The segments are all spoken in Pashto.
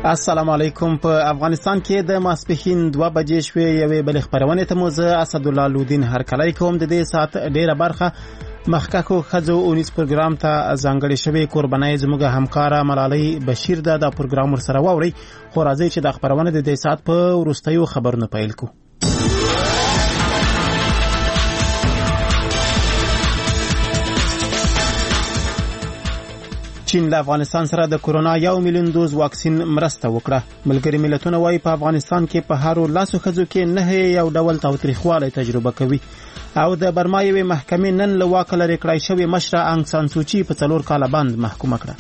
السلام علیکم. په افغانستان کې د ماسپښین 2 بجې شوې یوې بلې خبرونه ته موزه اسدالله لودین هرکلی کوم. د دې ساعت ډیره برخه مخککو خزو اونیس پروګرام ته ځانګړې شوې قربانای زموږ همکاره ملالۍ بشیر د پروګرام ورسره واوري. خو راځي چې د خبرونه د دې ساعت په وروستیو خبرونو پیل کو. چین له افغانستان سره د کورونا 1 میلیون دوز واکسین مرسته وکړه. ملګری ملتونه وايي په افغانستان کې په هارو لاسو خزو کې نه یو ډول تاوتریخوالی تجربه کوي. او د برما یوې محکمې نن له واکه لرې کړای شوې مشره انګ سان سوچي په 4 کاله باندې محکومه کړه.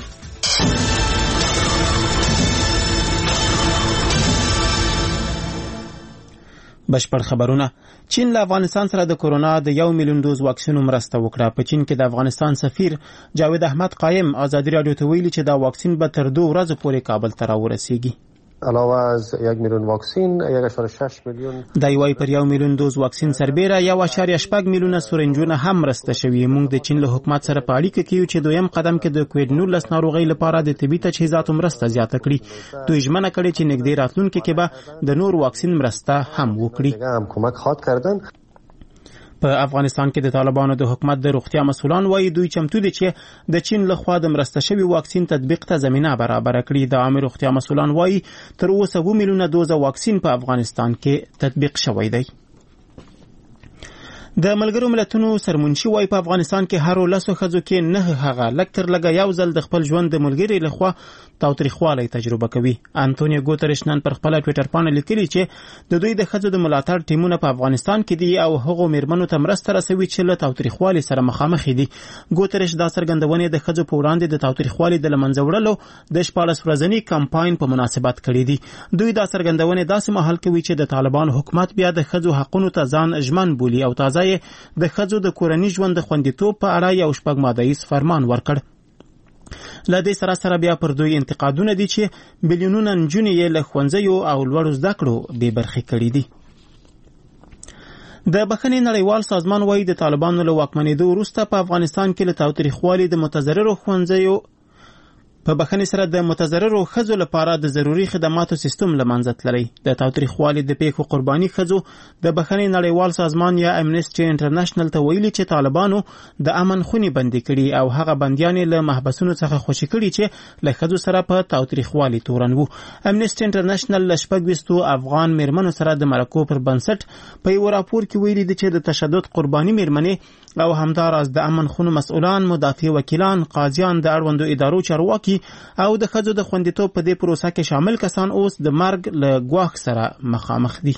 بشپړ خبرونه. چین له افغانستان سره د کورونا د 1 میلیون دوز واکسینو مرسته وکړه. په چین کې د افغانستان سفیر جاوید احمد قائم ازادي رادیو ته ویلي چې دا واکسین به تر 2 ورځې پورې کابل ته راورسیږي. علاوه از 1 میلیون واکسین 1.6 میلیون د یوای پر 1 میلیون دوز واکسین سربیره 1.8 میلیونه سورنجونه هم مرسته شوی. موږ د چین له حکومت سره په اړیکه کې یو چې دویم قدم کې د کووډ 19 ناروغۍ لپاره د طبي تجهیزاتو مرسته زیاته کړي. دوی ژمنه کړې چې نږدې راتلونکي کې به د نور واکسین مرسته هم وکړي. هم کمک خواهد کردن. په افغانستان کې د طالبانو د حکومت د روغتیا مسؤلان وایي دوی چمتو دي چې د چین لخوا د مرسته شوی واکسین تطبیق ته زمینه برابر کړي. د عامه روغتیا مسؤلان وایي تر اوسه 2 میلیونه دوز واکسین په افغانستان کې تطبیق شوی دی. د ملګرو ملتونو سرمنشي وایي په افغانستان کې هر لاسو خزو کې نه هغه لکتر لګا یو ځل د خپل ژوند د ملګری لخوا تاوتریخوالی تجربه کوي. انټونیو ګوتریش نن پر خپل ټوئیټر باندې لیکلي چې د دوی د خزو د ملاتړ ټیمونه په افغانستان کې دي او هغه میرمنو ته مرسته رسوي چې له تاوتریخوالی سره مخامخ دي. ګوتریش دا څرګندونه د خزو په وړاندې د تاوتریخوالی د لمنځه وړلو د 14 ورځنی کمپاین په مناسبت کړی دي. دوی دا څرګندونه داسې مهال کوي چې د طالبان حکومت بیا د خزو حقونو ته ځان ژمن بولي او تازه د خزو د کورنۍ ژوند د خوندیتوب په اړه یو 6 ماده‌یز فرمان ورکړ. لدې سره بیا پر دوی انتقادونه دي چې بلیونونه نجونې له ښوونځیو او لوړو زده کړو بې برخې کړي دي. د بخښنې نړیوال سازمان وایي د طالبانو له واکمنېدو وروسته په افغانستان کې له تاوتریخوالي د متضررو ښوونځیو په بخښنې سره د متضررو ښځو لپاره د ضروري خدماتو سیستم له منځه تللی. د تاوتریخوالي د پیښو قرباني ښځو د بخښنې نړیوال سازمان یا امنیسټي انټرنیشنل ته ویلي چې طالبانو د امن خونې بندي کړي او هغه بندیانې له محبسونو څخه خوشي کړي چې له ښځو سره په تاوتریخوالي تورن وو. امنیسټي انټرنیشنل له 26 افغان میرمنو سره د مرکو پر بنسټ په یو راپور کې ویلي دي چې د تشدد قرباني میرمنې او همداراز د امن خونو مسؤلان، مدافع وکیلان، قاضیان، د اړوندو ادارو چارواکي او د خځو د خوندیتوب په دې پروسه کې شامل کسان اوس د مرګ له ګواښ سره مخامخ دي.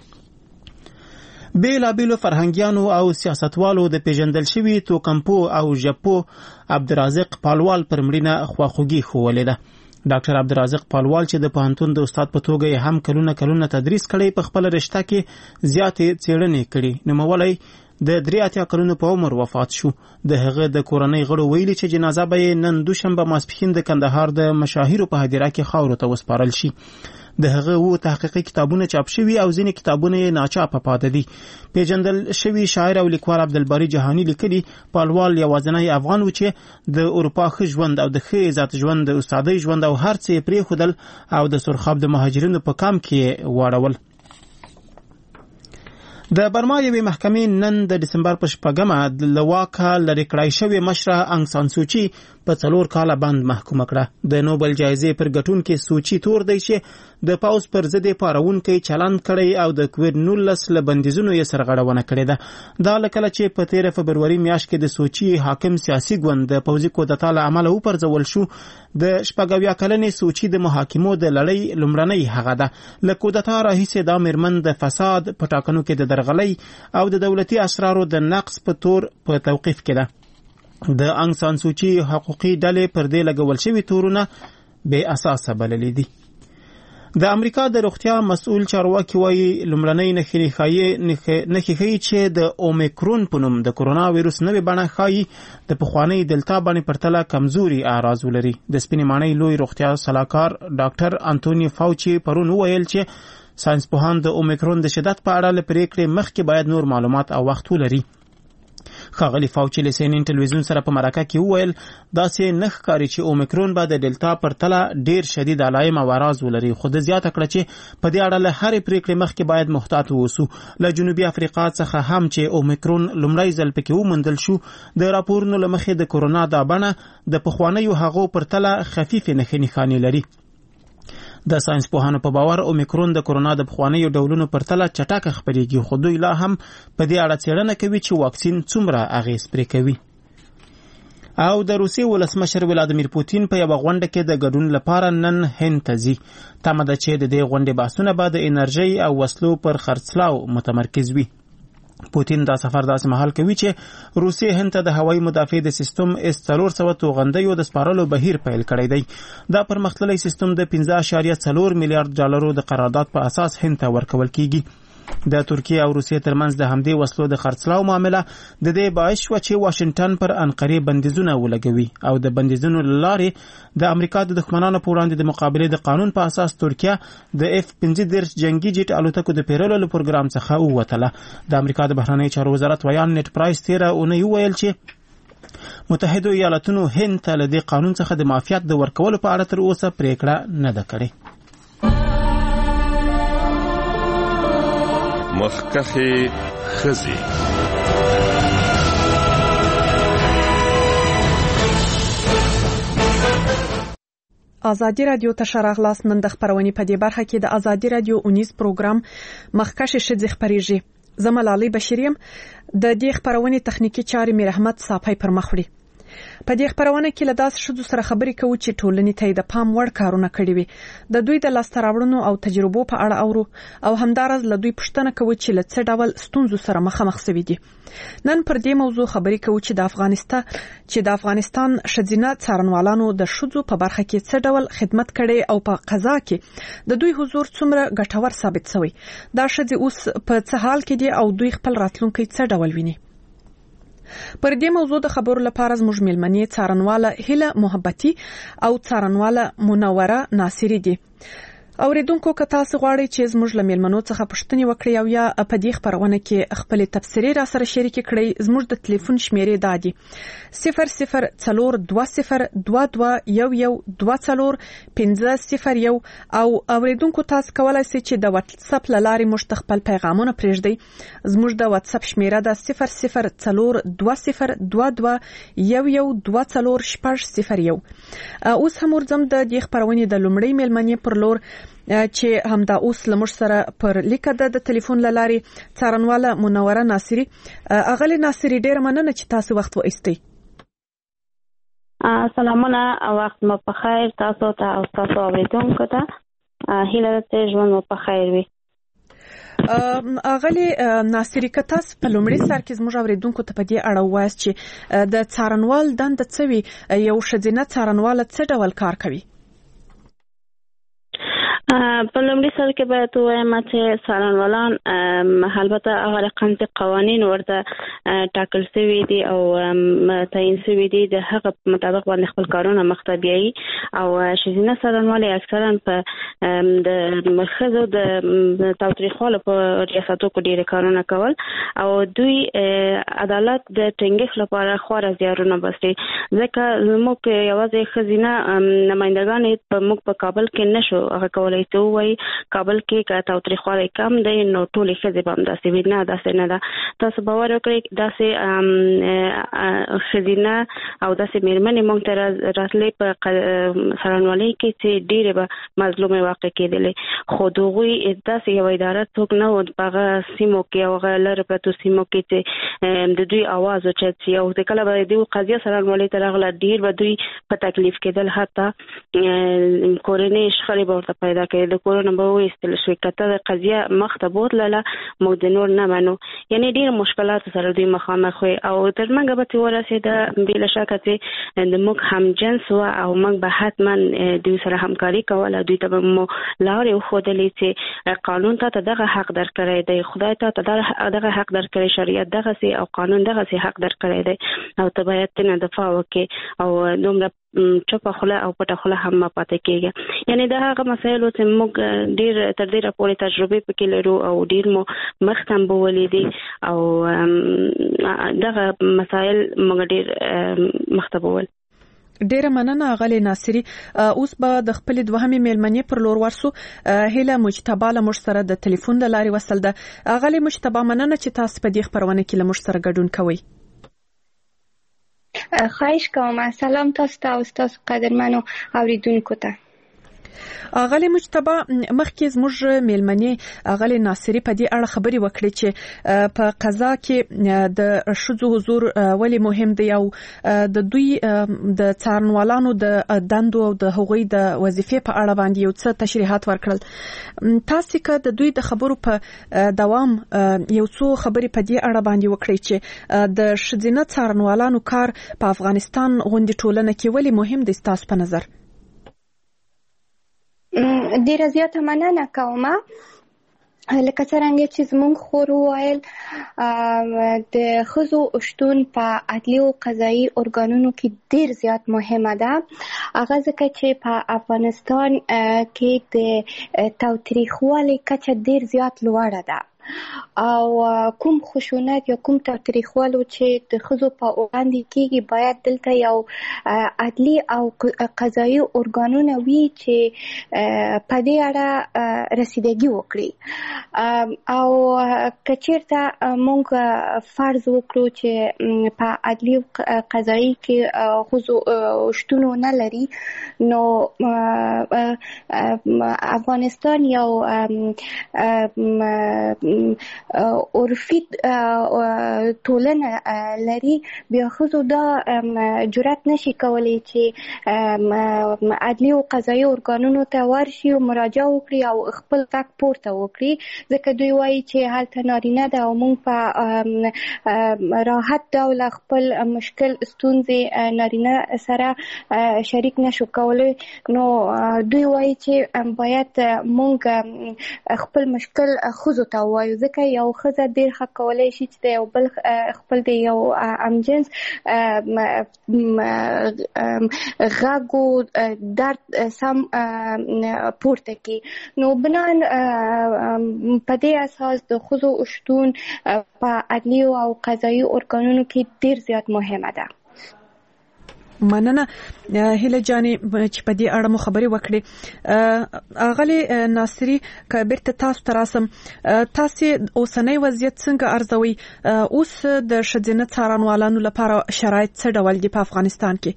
بیلابیلو فرهنګیانو او سیاستوالو د پیژندل شوي توکمپو او ژپو عبدالرازق پالوال پر مړینه خواخوږي ښوولې ده. ډاکټر عبدالرازق پالوال چې د پوهنتون د استاد په توګه هم کلونه تدریس کړی، په خپل رشته کې زیاتې څېړنې کړي. نوموړی د 83 کلونو په عمر وفات شو. د هغه د کورنۍ غړو ویلي چې جنازه به نن دوشنبه ماسپښین د کندهار د مشاهیرو په هدیره کې خاورو ته وسپارل شي. د هغه وو تحقیقي کتابونه چاپ شوي او ځینې کتابونه یې ناچاپه پاتې دي. پیژندل شوی شاعر او لیکوال عبدالباری جهانی لیکلي پالوال یوازینی افغان و چې د اروپا ښه ژوند او د ښه عزت ژوند، د استادۍ ژوند او هر څه یې پرېښودل او د سرخاب د مهاجرینو په کام کې واړول. د برما یوې محکمې نن د دسمبر په 6 له واکه لرې کړای شوې مشره انګ سان سوچي په 4 کاله باندې محکومه کړه. د نوبل جایزې پر ګټونکې سوچي تور دی چې د پاوز پر ضد پاروونکی چلند کړی او د کووډ 19 له بندیزونو یې سرغړونه کړې ده. دا لکه چې په 13 فبروري میاشت کې د سوچي حاکم سیاسي ګوند د پوځي کودتا له امله وپرځول شو. د 14 کلنې سوچي د محاکمو د لړۍ لومړنۍ هغه ده. له کودتا راهیسې دا میرمن د فساد په ټاکنو کې د درغلۍ او د دولتي اسرارو د نقص په تور په توقیف کې ده. د انګ سان سوچي حقوقي ډلې پر دې لګول شوي تورونه بې اساسه بللي دي. د امریکا د روغتیا مسؤل چارواکي وایي لومړنۍ نښې ښیي چې د اومیکرون په نوم د کورونا ویروس نوې بڼه ښایي د پخوانۍ دلتا باندې پرتله کمزوري اعراض ولري. د سپینې ماڼۍ لوی روغتیا سلاکار ډاکټر انټونی فاوچي پرون وویل چې ساینسپوهان د اومیکرون د شدت په اړه له پریکړې مخکې باید نور معلومات او وخت ولري. ښاغلي فاوچي له CNN ټلویزیون سره په مرکه کې وویل داسې نه ښکاري چې اومیکرون به د ډلتا پر تله ډیر شدید علایم او اعراض ولري، خو د زیاته کړه چې په دې اړه له هرې پریکړې مخکې باید محتاط اوسو. له جنوبي افریقا څخه هم چې اومیکرون لومړی ځل پکې وموندل شو، د راپورونو له مخې د کورونا دا بڼه د پخوانیو هغو پر تله خفیفې نښانې لري. د ساينس پوهانو په باور اومیکرون د کورونا د پخوانیو ډولونو پر تله چټکه خپرېږي، خو دوی لا هم په دې اړه څېړنه کوي چې واکسین څومره اغېز پرې کوي. او د روسیې ولسمشر ولادیمیر پوتین په یوه غونډه کې د ګډون لپاره نن هند ته ځي. تمه ده چې د دې غونډې بحثونه به د انرژۍ او وسلو پر خرڅلاو متمرکز وي. پوتین دا سفر داسې مهال کوي چې روسیې هند ته د هوایي مدافع د سیستم S-400 توغندیو د سپارلو بهیر پیل کړی دی. دا پرمختللی سیستم د 15.4 میلیارډ ډالرو د قرارداد په اساس هند ته ورکول کیږي. د ترکیه او روسیې ترمنځ د همدې وسلو د خرڅلاو معامله د دې باعث شوه چې واشنگټن پر انقرې بندیزونه ولګوي او د بندیزونو له لارې د امریکا د دښمنانو په وړاندې د مقابلې د قانون په اساس ترکیه د F-35 جنگي جیټ الوتکو د پیرلو له پروګرام څخه ووتله. د امریکا د بهرنیو چارو وزارت ویان نیټ پرایس تیره اونۍ وویل چې متحده ایالاتونو هند ته له دې قانون څخه د معافیت د ورکولو په اړه تر اوسه پریکړه نه ده کړې. مخکخي خزي ازادي رادیو ته شراغلاس نن د خبرونې په دې برخه کې د ازادي رادیو 19 پروګرام مخکشه شذ خبريږي. زملالي بشریم د دې خبرونې تخنیکی چارې میر احمد صافی پر مخ وړي. په دې خبرونه کې له داس شذو سره خبرې کوو چې ټولنې ته د پام وړ کارونه کړي وي. د دوی د لاستراوړنو او تجربو په اړه اورو او همدارز له دوی پوښتنه کوو چې له څه ډول ستونزو سره مخامخ شوي دي. نن پر دې موضوع خبرې کوو چې د افغانستان شذینه څارنوالانو د شذو په برخه کې څه ډول خدمت کړي او په قضا کې د دوی حضور څومره ګټور ثابت شوی. دا شذې اوس په څه حال کې دي او دوی خپل راتلونکي څه ډول ویني. پر دې موضوع د خبرو لپاره زموږ مېلمنې څارنواله هیله محبتي او څارنواله منوره ناصری دي. اوریدونکو که تاسو غواړئ چې زموږ له مېلمنو څخه پوښتنې وکړئ او یا په دې خبرونه کې خپل تبصرې را سره شریک کړئ، زموږ د ټلیفون شمیرې دا دي 004222112450 او اوریدونکو تاسو کولای شئ چې د واتس اپ لارې موږ خپل پیغامونه پرېږدئ. زموږ د واتس اپ شمیره ده 004222112400. اوس هم ورځم د دې خبرونې د لومړۍ مېلمنې پر لور چې همدا اوس لمر سره پر لیکه د ټلیفون لاري څارنواله منوره ناصری. اغلی ناصری ډیر مننه چې تاسو وخت وایستئ. سلامونه، وخت مو په خیر تاسو ته او تاسو اوریدونکو ته. هیله ته ژوند مو په خیر وي. اغلی ناصری که تاسو په لومړي سر کې زموږ اوریدونکو ته په دې اړه وایاست چې د څارنوال دنده څه وي، یو ښځینه څارنواله څه ډول کار کوي؟ په لومړي سر کې باید ووایم چې څارنوالان البته هغه رقم قوانین ورته ټاکل شوي دي او تعیین شوي دي، د هغه مطابق باندې خپل کارونه مخته بیایي. او ښځینه څارنوالې اکثرا په د ښځو د تاوتریخوالو په ریاستو کې ډېر کارونه کول او دوی عدالت د ټینګښت لپاره خورا زیارونه باسي. ځکه زموږ یوازې ښځینه نمایندګانې موږ په کابل کې نشو هغه کولای ته وایي کابل کې که تاوتریخوالی کم دی نو ټولې ښځې به همداسې وي. نه، داسې نه ده. تاسو باور وکړئ داسې ښځینه او داسې مېرمنې موږ ته راتلې په څارنوالۍ کې چې ډېرې به مظلومې واقع کېدلې، خو د هغوی داسې یوه اداره څوک نه و په هغه سیمو کې او هغه لرې پرتو سیمو کې چې د دوی اواز اوچت شي. او کله به د قضیه څارنوالۍ ته راغله ډېر به دوی په تکلیف کېدل، حتی کورنۍ شخړې به ورته پیدا کړي، د کورونه به وایستل شوي که ته د قضیه مخته بوتلله موږ د نور نه منو. یعنې ډېر مشکلاتو سره دوی مخامخ وي او تر موږه به چې ورسېده بې له شکه چې د موږ همجنس وه او موږ به حتما دوی سره همکاري کوله. دوی ته به مو لارې وښودلې چې قانون ته دغه حق درکړی دی، خدای ته دغه حق درکړی، شریعت دغسې او قانون دغسې حق درکړی دی او ته باید ترنه دفاع وکړې او دومره چپه خوله او پټه خوله هم ما پاتې کېږي. یعنی دا هغه مسایل چې موږ ډیر تر ډیره پورې تجربه پکې لرو او ډیر مو مخکم بولې دي او دغه مسایل موږ ډیر مختبول. ډیره مننه غلي ناصری. اوس به د خپل دوهمې میلمنې پر لور ورسو. هیله مجتبی له موږ سره د ټلیفون د لارې وصل ده. غلي مجتبی مننه چې تاسو په دې خبرونه کې له موږ سره ګډون کوئ. خواهش کوم. سلام تاسو ته او تاسو قدرمنو اوریدونکو ته. غلي مجتبی مخکې زموږ میلمنې غلي ناصری په دې اړه خبري وکړي چې په قضا کې د ښځو حضور ولې مهم دی او د دوی د څارنوالانو د دندو او د هغوی د وظیفې په اړه باندې یو څه تشریحات ورکړل. تاسو که د دوی د خبرو په دوام یو څو خبري په دې اړه باندې وکړي چې د ښځینه څارنوالانو کار په افغانستان غونډې ټولنه کې ولې مهم دی تاسو په نظر؟ ډیره زیاته مننه کوم. لکه څنګه چې زموږ خور وویل د ښځو شتون په عدلي او قضایي ارګانونو کې ډیر زیات مهمه ده. هغه ځکه چې په افغانستان کې د تاوتریخوالي کچه ډیر زیات لوړه ده او کوم خشونت یا کوم تاوتریخوالو چې د ښځو په وړاندې کېږي باید دلته یو عدلي او قضایي ارګانونه وي چې په دې اړه رسیدګي وکړي. او که چېرته موږ فرض وکړو چې په عدلي او قضایي کې ښځو شتون ونه لري نو افغانستان یو عرفي ټولنه لري. بیا ښځو دا جرأت نشي کولی چې عدلي او قضایي ارګانونو ته ورشي او مراجعه وکړي او خپل غږ پورته وکړي ځکه دوی وایي چې هلته نارینه ده او موږ په راحت ډول خپل مشکل ستونزې نارینه سره شریک نشو کولی. نو دوی وایي چې باید موږ خپل مشکل ښځو ته وایو ځکه یو ښځه ډېر ښه کولی شي چې د یو بل خپل د یو همجنس غږ او درد سم پورته کړي. نو بنان په دې اساس د ښځو شتون په عدلي او قضایي ارګانونو کې ډېر زیات مهمه ده. مننه هیله جانې چې په دې اړه مو خبرې وکړې. غلي ناصری که بیرته تاسو ته راسم، تاسو اوسنۍ وضعیت څنګه ارزوي؟ اوس د ښځینه څارنوالانو لپاره شرایط څه ډول دي په افغانستان کې؟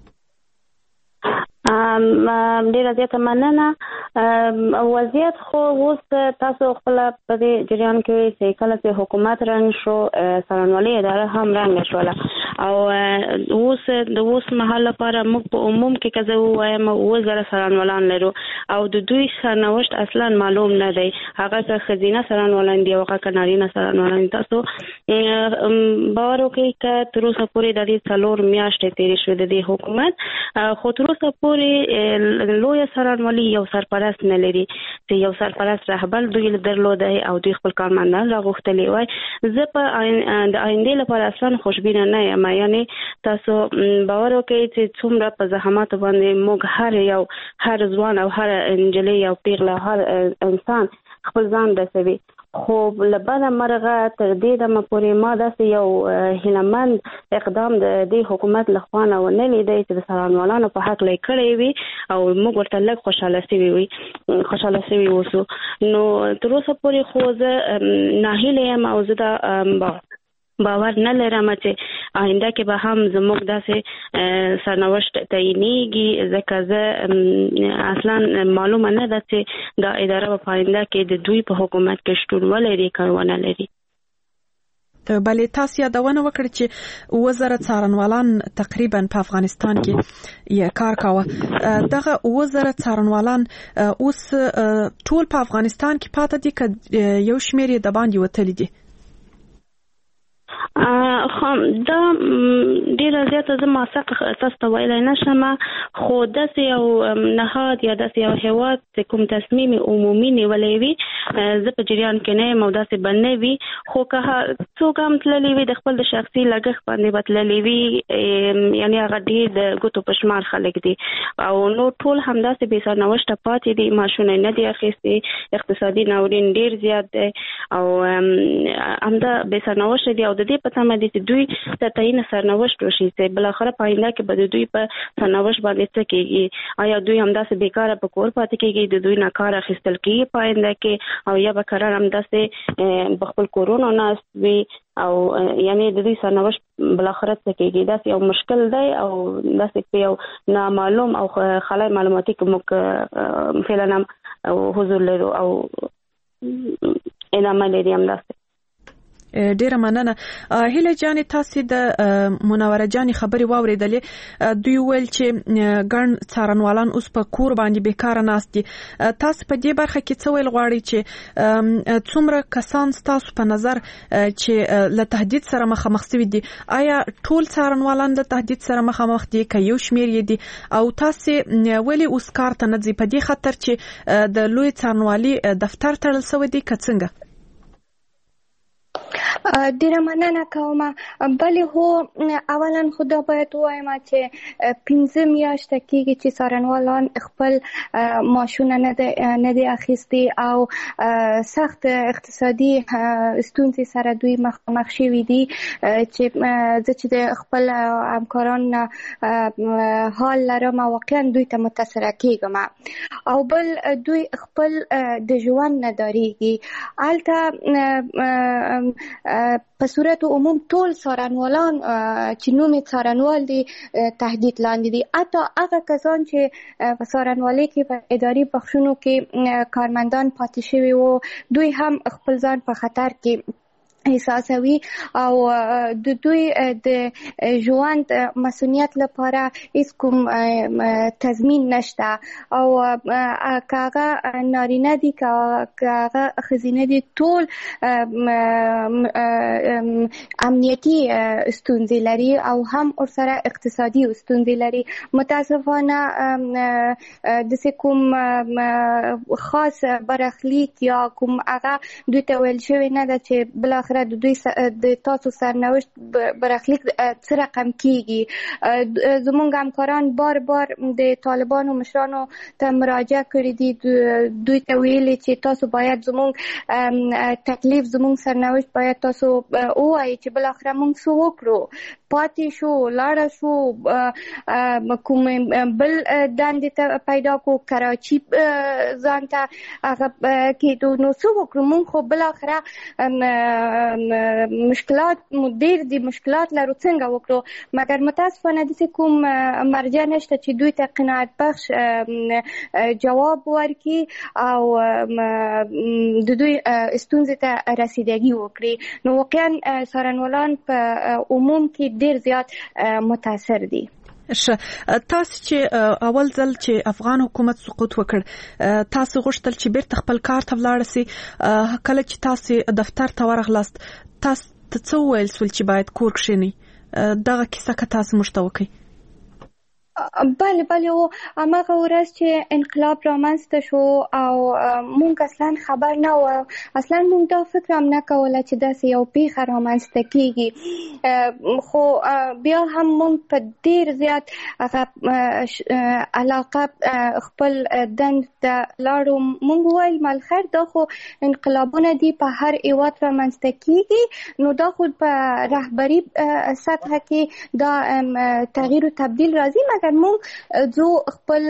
ډیره زیاته مننه. وضعیت خو اوس تاسو خپل په دې جریان کې چې کله چې حکومت رنګ شو څارنوالي اداره هم رنګ شوله او اوس د اوس مهال لپاره موږ په عموم کې که زه ووایم 2000 څارنوالان لرو او د دوی سرنوشت اصلا معلوم نه دی. هغه که ښځینه څارنوالان دي او هغه که نارینه څارنوالان دي. تاسو باور وکړئ که تر اوسه پورې د دې 4 میاشتې تېرې شوې د دې حکومت خو تر اوسه پورې لویه څارنوالي یو سرپرست نه لري چې یو سرپرست رهبر دوی درلودی او دوی خپل کارمندان راغوښتلي وای. زه په د آینده لپاره اصلا خوشبینه نه یم. یعنی تاسو باور وکړئ چې څومره په زحماتو باندې موږ هر ځوان او هر نجلۍ او پیغله هر انسان خپل ځان رسوي خو له بده مرغه تر دې دمه پورې ما داسې یو هیلهمند اقدام د دې حکومت له خوا نه ونه لیدی چې د څارنوالانو په حق یې کړی وي او موږ ورته لږ خوشحاله سوي اوسو. نو تر اوسه پورې خو زه ناهیله یم او زه دا باور نه لرم چې آینده کې به هم زموږ داسې سرنوشت تعینېږي ځکه زه اصلا معلومه نه ده چې دا اداره په آینده کې د دوی په حکومت کې شتون ولري که ونه لري. بلې تاسو یادونه وکړه چې 2000 څارنوالان تقریبا په افغانستان کې یې کار کاوه. دغه 2000 څارنوالان اوس ټول په افغانستان کې پاتې دي که یو شمېر یې د باندې وتلي دي؟ دا ډیره زیاته زه موثق تاسو ته ویلی نشم، خو داسې یو نهاد یا داسې یو هیواد کوم تصمیم عمومي نیولی وي زه په جریان کې نه یم او داسې به نه وي، خو که څوک هم تللی وي د خپل د شخصي لګښت باندې به تللی وي، یعنې هغه ډېر د ګوتو په شمار خلک دي او نور ټول همداسې بې سرنوشته پاتې دي، معاشونه یې نه دي اخیستي، اقتصادي ناورین ډېر زیات دی او همدا بې سرنوشته دي او د دې په تمه دي چې دوی ته تعیین سرنوشت وشي چې بالاخره په آینده کې به د دوی په سرنوشت باندې څه کېږي، آیا دوی همداسې بېکاره په کور پاتې کېږي، د دوی نه کار اخیستل کېږي په آینده کې، او یا به قرار همداسې په خپل کورونو ناست وي او یعنې د دوی سرنوشت بالاخره څه کېږي. داسې یو مشکل دی او داسې په یو نامعلوم او خلای معلوماتي کې موږ فعلا هم حضور لرو او ادامه لري همداسې. ډیره مننه. هیله جانې تاسو د منوره جانې خبرې واوریدلې، دوی ویل چې ګڼ څارنوالان اوس په کور باندې بیکاره ناست دي. تاسو په دې برخه کې څه ویل غواړئ چې څومره کسان تاسو په نظر چې له تهدید سره مخامخ شوي دي؟ آیا ټول څارنوالان له تهدید سره مخامخ دي که یو شمیر یې دي؟ او تاسو ولې اوس کار ته نه ځئ په دې خاطر چې د لوی څارنوالي دفتر تړل شوی دی که څنګه؟ ډیره مننه کوم. بلې هو اولا خو دا باید ووایم چې 15 میاشته کېږي چې څارنوالان خپل معاشونه نه دي اخیستي او سخت اقتصادي ستونزې سره دوی مخ شوي دي چې زه چې د خپل همکاران حال لرم او واقعا دوی ته متاثره کېږم او بل دوی خپل د ژوند نه ډارېږي. هلته په صورت عموم ټول څارنوالان چې نوم څارنوال دي تهدید لاندې دي، حتی هغه کسان چې په څارنوالۍ کې په اداري بخښونو کې کارمندان پاتې شوي وو دوی هم خپل ځان په خطر کې احساسوي او د دوی د ژوند مسؤلیت لپاره هیڅ کوم تضمین نشته او که هغه نارینه دي که هغه ښځینه دي ټول امنیتي ستونزې لري او هم ورسره اقتصادي ستونزې لري. متاسفانه داسې کوم خاص برخلیک یا کوم هغه دوی ته ویل شوی نه ده چې بالاخره د دوی د تاسو سرنوشت برخلیک څه رقم کیږي. زموږ همکاران بار بار د طالبانو مشرانو ته مراجعه کړې دي، دوی ته ویلي چې تاسو باید زموږ تکلیف زموږ سرنوشت باید تاسو ووایي چې بالاخره موږ څه وکړو، پاتې شو لاړه شو کوم بل دندې ته پیدا کو کراچي ځان ته هغه کېدو، نو څه وکړو موږ خو بالاخره مشکلات ډېر دي، مشکلات لرو څنګه وکړو، مګر متاسفانه داسې کوم مرجع نشته چې دوی ته قناعت بخش جواب ورکړي او د دوی ستونزې ته رسیدګي وکړي. نو واقعا څارنوالان په عموم کې ډېر زیات متاثر دي. تاسو چې اول ځل چې افغان حکومت سقوط وکړ تاسو غوښتل چې بیرته خپل کار ته ولاړ شئ، کله چې تاسو دفتر ته ورغلاست تاسو څه ویل سول چې باید کور کښینئ؟ دغه کیسه که تاسو موږ ته وکړئ. بله او هماغه ورځ چې انقلاب رامنځته شو او مونږ اصلا خبر نه و، اصلا مونږ دا فکر هم نه کوله چې داسې یو پیښه رامنځته کېږي، خو بیا هم مونږ په ډېر زیات علاقه خپل دند ته لاړو. مونږ وویل مالخیر دا خو انقلابونه دي په هر هېواد رامنځته کېږي، نو دا خو په رهبري سطحه کې دا تغییر و تبدیل راځي، مګر مونږ زو خپل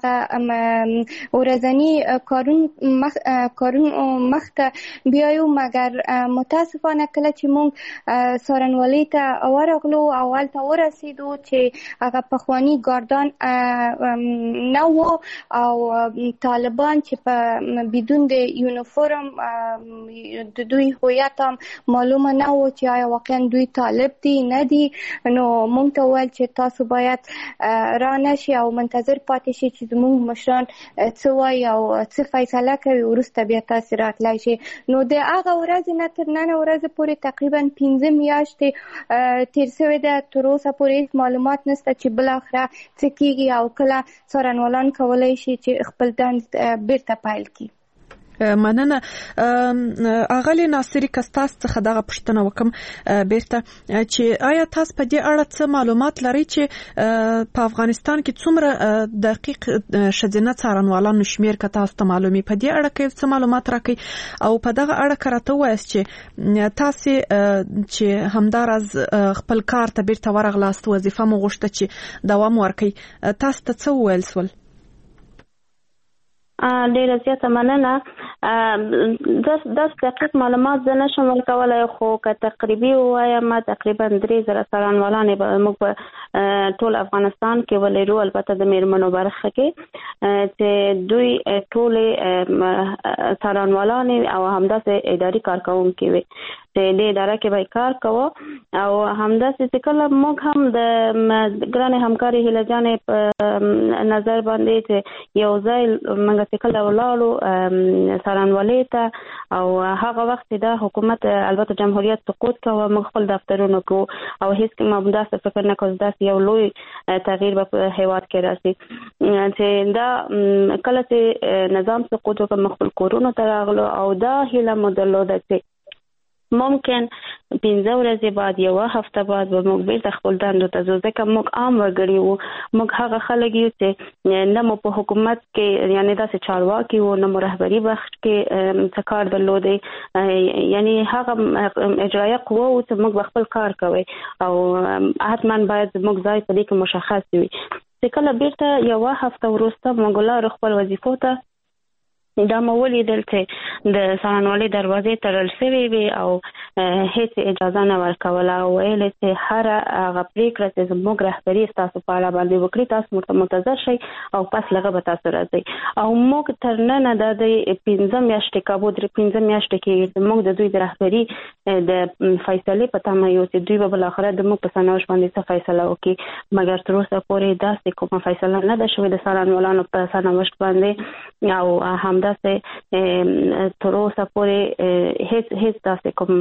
ورځنی کارونو مخته بیایو. مګر متاسفانه کله چې مونږ څارنوالۍ ته ورغلو او هلته ورسېدو چې هغه پخواني ګاردان نه و او طالبان چې په بدون د یونیفورم د دوی هویت هم معلومه نه و چې آیا واقعا دوی طالب دي نه دي. نو مونږ ته وویل چې تاسو باید را نشي او منتظر پاتې شي چې زموږ مشران څه وایي او څه فیصله کوي وروسته بیا تاسې راتلی شي. نو د هغه ورځې نه تر نن ورځې پورې تقریبا 15 میاشتې تیر شوې ده، تر اوسه پورې هیڅ معلومات نشته چې بالاخره څه کیږي او کله څارنوالان کولی شي چې خپل دند بیرته پیل کړي. مننه. اغلی ناصری کستاس څخه دغه پوښتنه وکم بیرته چې آیا تاسو په دې اړه څه معلومات لرئ چې په افغانستان کې څومره دقیق ښځینه څارنوالانو شمیر که تاسو ته معلومي په دې اړه کې څه معلومات راکړئ او په دغه اړه که راته ووایاست چې تاسو چې همداراز خپل کار ته بیرته ورغلاست وظیفه مو غوښته چې دوام ورکړئ تاسو ته څه وویل سول؟ ډیره زیاته مننه. داس دقیق معلومات زه نشم ورکولی، خو که تقریبي ووایم ما تقریبا 3000 څارنوالانې به موږ په ټول افغانستان کې ولرو، البته د میرمنو برخه کې چې دوی ټولې څارنوالانې او همداسې اداري کارکوونکي وي چې دې اداره کې به کار کوو او همداسې چې کله موږ هم د ګرانې همکارې هیله جانې په نظر باندې چې یو ځای موږ چې کله ولاړو څارنوالۍ ته او هغه وخت دا حکومت البته جمهوریت سقوط کوه، موږ خپل دفترونه کوو او هیڅ ما همداسې فکر نه کوم داسې یو لوی تغییر به په هیواد کې راسي چې دا کله چې نظام سقوط وکړ موږ خپل کورونو ته راغلو او دا هیله مو درلوده چې ممکن 15 ورځې بعد یو هفته بعد به موږ بیرته خپل دندو ته ځو، ځکه موږ عام وګړي وو، موږ هغه خلک یو چې نه مو په حکومت کې یعنی داسې چارواکي وو، نه مو رهبري بخش کې څه کار درلودی، یعنی هغه اجرایه قوه وو چې موږ خپل کار کوي او حتما باید موږ ځای په دې کې مشخص وي. چې کله بیرته یو هفته وروسته موږ لاړو خپل وظیفو ته، دا مو ولیدل چې د څارنوالۍ دروازې تړل شوې وي او هیڅ اجازه نه ورکوله او ویل چې هر هغه پریکړه چې زموږ رهبري ستاسو په اړه باندې وکړي تاسو ورته منتظر شئ او پس لږه به تاسو راځئ. او موږ تر ننه د 15 میاشتې کابو 15 میاشتې کې موږ د دوی د رهبري د فیصلې په تمه یو چې دوی به بالاخره د موږ په سرنوشت باندې څه فیصله وکړي، مګر تر اوسه پورې داسې کومه فیصله نه ده شوې د څارنوالانو په سرنوشت باندې او همدا داسې تر اوسه پورې هیڅ داسې کوم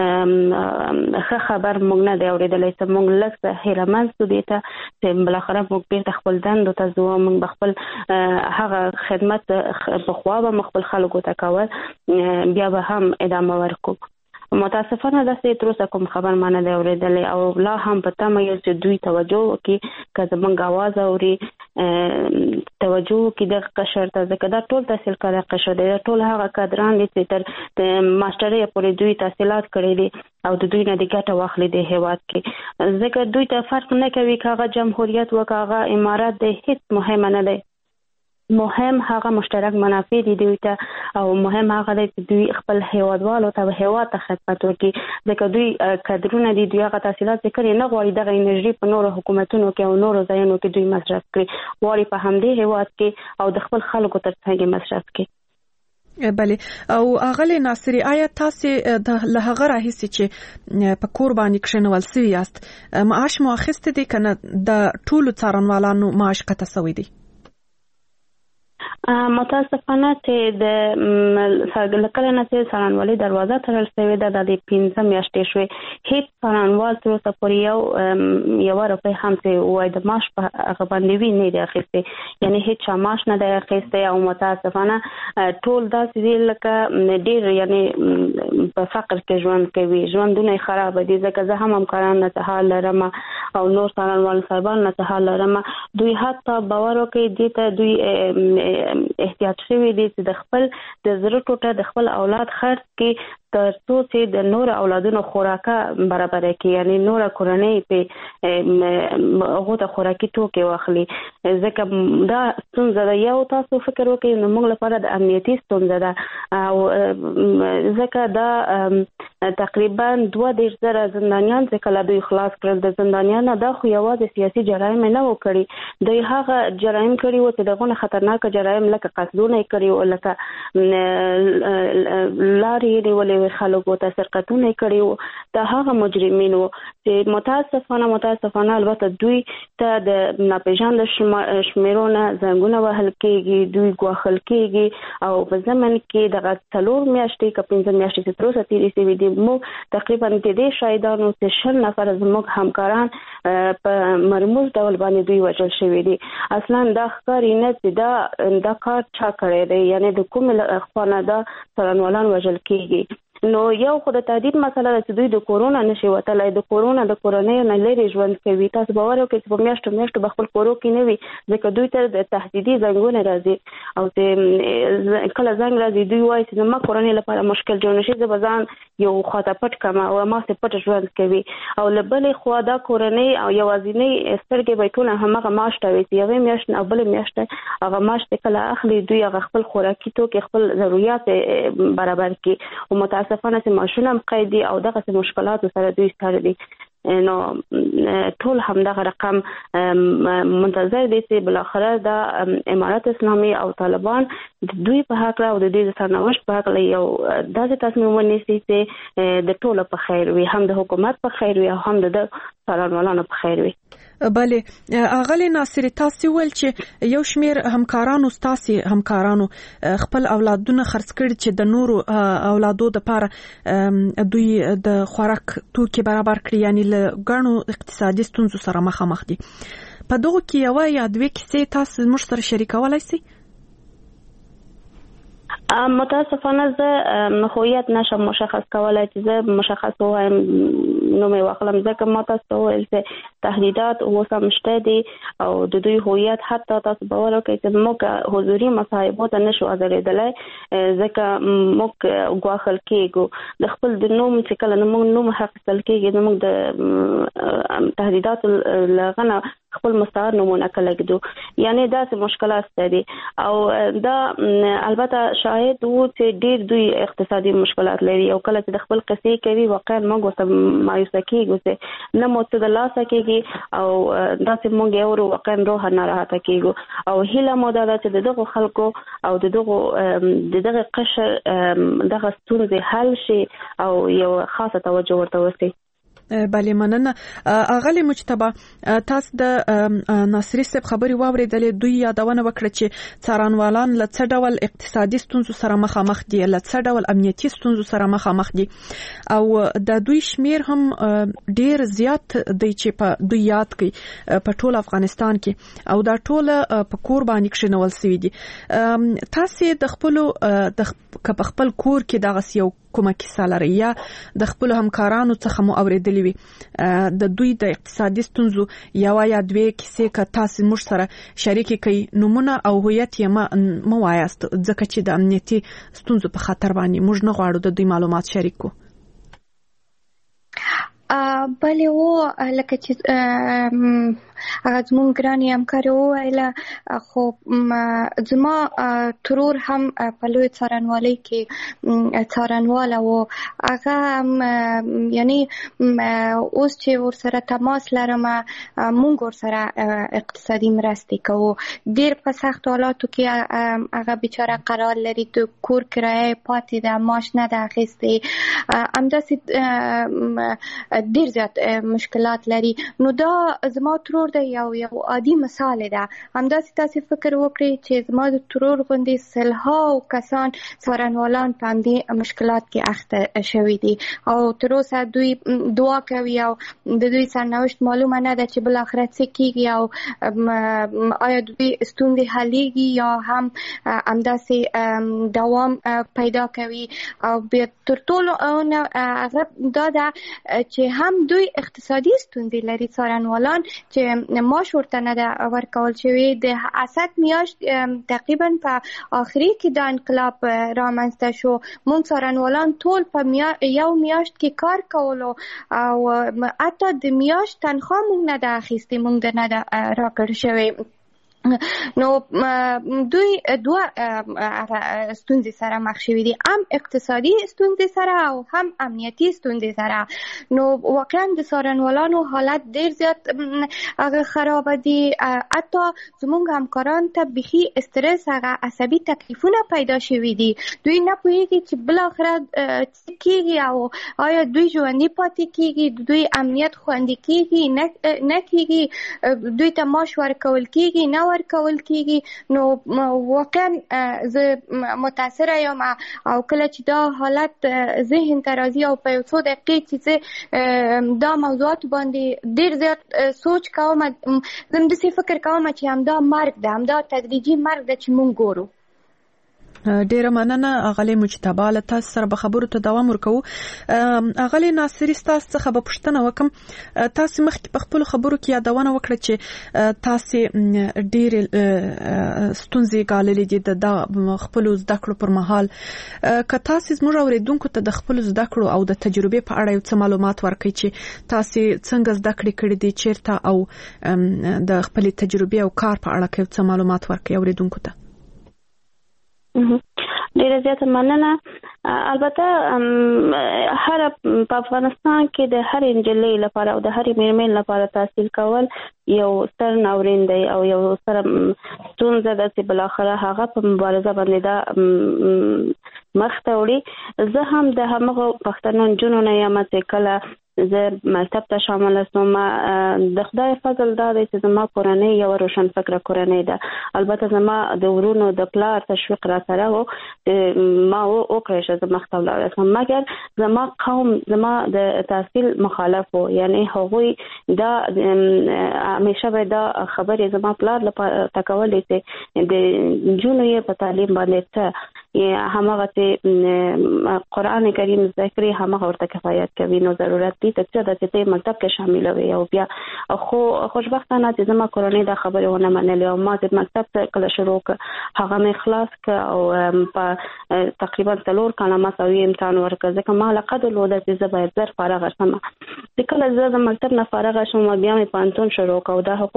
ښه خبر موږ نه دی اورېدلی چې موږ لږ هیله شو دې ته چې بالاخره موږ بیرته خپل دندو ته ځو، موږ به خپل هغه خدمت پخوا به موږ خپل خلکو ته کول بیا به هم ادامه ورکړو. متاسفانه داسې تر اوسه کوم خبر ما نه دی اورېدلی او لا هم په تمه یو چې دوی توجه وکړي، که زموږ اواز اوري توجه وکړي دغه قشر ته، ځکه دا ټول تحصیل کاره قشر دی، دا ټول هغه کادران دي چې تر ماسټرۍ پورې دوی تحصیلات کړي دي او د دوی نه د ګټه واخلي د هیواد کې، ځکه دوی ته فرق نه کوي که هغه جمهوریت و که هغه امارات دی، هیڅ مهمه نه دی، مهم هغه مشترک منافع دي دوی ته او مهم هغه دی چې دوی خپل هیوادوالو ته هیواد ته خدمت وکړي، ځکه دوی کادرونه دي، دوی هغه تحصیلات چې کړي نه غواړي دغه انرژي په نورو حکومتونو کې او نورو ځایونو کې دوی مصرف کړي، غواړي په همدې هیواد کې او د خپل خلکو تر څنګ مصرف کړي. بله. او اغلی ناصری آیا تاسو له هغه راهیسې چې په کور باندې کښېنول سوي یاست معاش مو اخیستی دی که نه د ټولو څارنوالانو معاش قطع سوی دی؟ متاسفانه چې د کله نه چې څارنوالۍ دروازه تړل شوې ده د 15 میاشتې شوې، هیڅ څارنوال تر اوسه پورې یوه روپۍ هم چې ووایي د معاش په هغه باندې وي نه دی اخیستی، یعنی هیڅ چا معاش نه دی اخیستی او متاسفانه ټول داسې دي لکه ډېر یعنی په فقر کې ژوند کوي، ژوندونه یې خرابه دي، ځکه زه هم همکاران نه څه حال لرم او نور څارنوال صاحبان نه څه حال لرم، دوی حتی باور وکړي دې ته دوی احتیاط شوی دی چې د خپل د زړه ټوټه د خپل اولاد خرڅ کې تر څو چې د نور اولادونو خوراکه برابر کړي، یعنی نور کورنۍ په هغه ته خوراکي توکي واخلي، ځکه دا ستونزه ده. یو تاسو فکر وکړئ نو موږ لپاره د امنیتي ستونزه ده او ځکه دا تقریبا 2000 زندانیان چې کله دوی خلاص کړل، د زندانیانو مننه دا خو یوازې سیاسي جرایم نه و کړی دوی هغه جرایم کړي و چې دغه خطرناک جرایم لکه قتلونه کړي او لکه لارې نیولې خلکو ته سرقتونه کړي و دا هغه مجرمین و چې متاسفانه البته دوی ته د ناپېژاندو شمیرونه زنګونه وهل کېږي دوی ګواښل کېږي او په زمن کې دغه 4 میاشتې که 5 میاشتې چې تر اوسه تېرې شوې دي موږ تقریبا د دې شاهدانو چې 20 نفر زموږ همکاران په مرموز ډول باندې دوی وژل شوي دي اصلا دا ښکاري نه چې دا کار چا کړی دی یعنی د کومې خوا نه دا څارنوالان وژل کېږي نو یو خو د تهدید مسله ده چې دوی د کورونا نشي وتلی د کورونا د کورنۍ نه لري ژوند کوي تاسو باور وکړئ چې په میاشتو په خپل کورو کې نه وي ځکه دوی ته د تهدیدي زنګونه راځي او چې کله زنګ راځي دوی وایي چې زما کورنۍ لپاره مشکل جوړ نشي زه به ځان یو خواته پټ کړم او هماغسې پټ ژوند کوي او له بلې خوا دا کورنۍ او یوازینۍ سترګې به یې ټوله هماغه معاش ته وي چې یوې میاشتې او بلې میاشتې هغه معاش چې کله اخلي دوی هغه خپل خوراکي توکي خپل ضروريات برابر کړي او متاسفانه چې ماشونه هم قیدي او دغه مشکلات سره دوی سره دي نو ټول همدغه رقم منتظر دي چې بلاخره د امارات اسلامي او طالبان دوی په حق او د دې سرنوشت په حق یو داسې تصمیم ونیسي چې د ټولو په خیر وي هم د حکومت په خیر وي او هم د څارنوالانو په خیر وي بله اغلی ناصر تاسو ول چې یو شمیر همکارانو خپل اولادونه خرڅ کړي چې د نورو اولادو د لپاره دوی د خوراک توکي برابر کړي یعنی له ګڼو اقتصادي ستونزو سره مخامخ دي په دغه کې یو یا دوه کیسې تاسو موږ سره شریکولای شئ متاسفانه زه هویت نشم مشخص کولای چې زه مشخص وایم نو مې واخلم ځکه ما تاسو ویل چې تهدیدات اوس هم شته دي او د دوی هویت حتی تاسو باور وکړئ چې موږ حضوري مصاحبو ته نشو حاضرېدلی ځکه موږ ګواښل کېږو د خپل د نوم چې کله موږ نوم اخیستل کېږي نو موږ د تهدیداتو له هغه نه خپل مستعار نومونه کلګدو یعنی داسې مشکلات دي او دا البته شاهد وو چې ډېر دوی اقتصادي مشکلات لري او کله چې د خپل قصې کوي واقعا موږ ورته مایوسه کېږو چې نه مو څه د لاسه کېږي او داسې موږ یې واقعا روح ناراحته کېږو او هیله مو دا ده چې دغه خلکو او دغه قشر دغه ستونزې حل شي او یو خاصه توجه ورته وشي بله مننه اغلی مجتبی تاسو د ناصری صاحب خبري واوریدلې دوی یادونه وکړه چې څارنوالان له څه ډول اقتصادي ستونزو سره مخامخ دي له څه ډول امنیتي ستونزو سره مخامخ دي او د دوی شمیر هم ډیر زیات دی چې په دوی یاد کوي په ټول افغانستان کې او دا ټول په کور باندې کښینول سوي دي تاسو د خپل کور کې دغه یو کومه کیسه لري یا د خپل همکارانو څخه مو اوریدلې وي د دوی د اقتصادي ستونزو یا دوه کیسې که تاسو موږ سره شریک کړئ نمونه او هویت یې مو وایاست ځکه چې د امنیتي ستونزو په خاطر باندې موږ نه غواړو د دوی معلومات شریک کړو بله و لکه چې زمون ګرانی همکار وویله خو زما ترور هم په لوی څارنوالۍ کې څارنواله و هغه یعنی اوس چې ورسره تماس لرم مونږ ورسره اقتصادي مرستې کوو ډېر په سختو حالاتو کې هغه بیچاره قرار لري د کور کرایه پاتې ده معاش نه ده اخیستې همداسې ډېر زیات مشکلات لري نو دا زما ترور د یو عادي مثال ده همداسې تاسو فکر وکړئ چې زما د ترور غوندې سلهاو کسان څارنوالان په همدې مشکلات کې اخته شوي دي او تر اوسه دوی دعا کوي او د دوی سرنوشت معلومه نه ده چې بالاخره څه کیږي او آیا دوی ستونزې حلیږي یا هم همداسې دوام پیدا کوي او بیا تر ټولو هغه دا ده چې هم دوی اقتصادي ستونزې لري څارنوالان چې معاش ورته نه ده ورکول شوی د اسد میاشت تقریبا په آخري کې د انقلاب رامنځته شو مونږ څارنوالان ټول په یو میاشت کې کار کولو او حتی د میاشت تنخواه مونږ نه ده اخیستې مونږ نه ده راکړل شوی نو دوی دوه ستونزې سره مخ شوي دي، هم اقتصادي ستونزې سره او هم امنیتي ستونزې سره. نو واقعا د څارنوالانو حالت ډیر زیات هغه خراب دي، حتی زموږ همکاران ته بخي استرس هغه عصبي تکلیفونه پیدا شوي دي. دوی نه پوهیږي چې بل اخره څه کیږي او آیا دوی ژوندي پاتې کیږي، دوی امنیت خوندي کیږي نه کیږي، دوی ته معاش ورکول کیږي نه ورکول کیږي. نو واقعا زه متاثره یم او کله چې دا حالت ذهن ته راځي او په یو څو دقیقې چې دا موضوعات باندې ډیر زیات سوچ کوم، زه داسې فکر کوم چې همدا مرګ ده، همدا تدریجي مرګ ده چې مونږ ګورو. ډیره مننه اغلی مجتبی، له تاسو سره به خبرو ته دوام ورکوو. اغلی ناصری، تاسو څخه به پوښتنه وکم، تاسو مخکې په خپل خبرو کې یادونه وکړه چې تاسو ډیر ستونزې ګاللې دي د خپل زده کړو پر مهال. که تاسو زموږ اوریدونکو ته د خپل زده کړو او د تجربې په اړه یو څه معلومات ورکړئ چې تاسو څنګه زده کړې کړې دي، چیرته، او د خپل تجربې او کار په اړه یو څه معلومات ورکړئ اوریدونکو ته. ډیره زیاته مننه. البته هر په افغانستان کې د هر انجلۍ لپاره او د هر میرمن لپاره تحصیل کول یو ستر ناورین دی او یو سره ستونزه ده چې بلاخره هغه په مبارزه باندې دا مخ ته وړي. زه هم د همغه پښتنو نجونو نه یم چې کله زه مکتب ته شامل شوم. د خدای فضل دا دی چې زما کورنۍ یو روشن فکره کورنۍ ده. البته زما د ورونو د پلار تشویق را سره و، ما وکړی چې زه مکتب لاړ شم، مګر زما قوم زما د تحصیل مخالف و. یعنی هغوی دا همیشه به دا خبرې زما پلار لپاره تکولې چې د نجونو یې په تعلیم باندې څه همغه چې قرآن کریم ذکر همغه ورته کفایت کوي. نو ضرورت دي چې ته مکتب کې شامل وي. او بیا خو خوشبختانه چې زما کورنۍ دا خبره ونه منلې او ما د مکتب ته کله شروع هغه مې خلاص ک او په تقریبا 3 کاله ما سوي امتحان ورکړ، ځکه ما لقد لوده چې زه باید زر فارغ شم. چې کله زه د مکتب نه فارغ شوم بیا مې پانتون شروع کړ او دا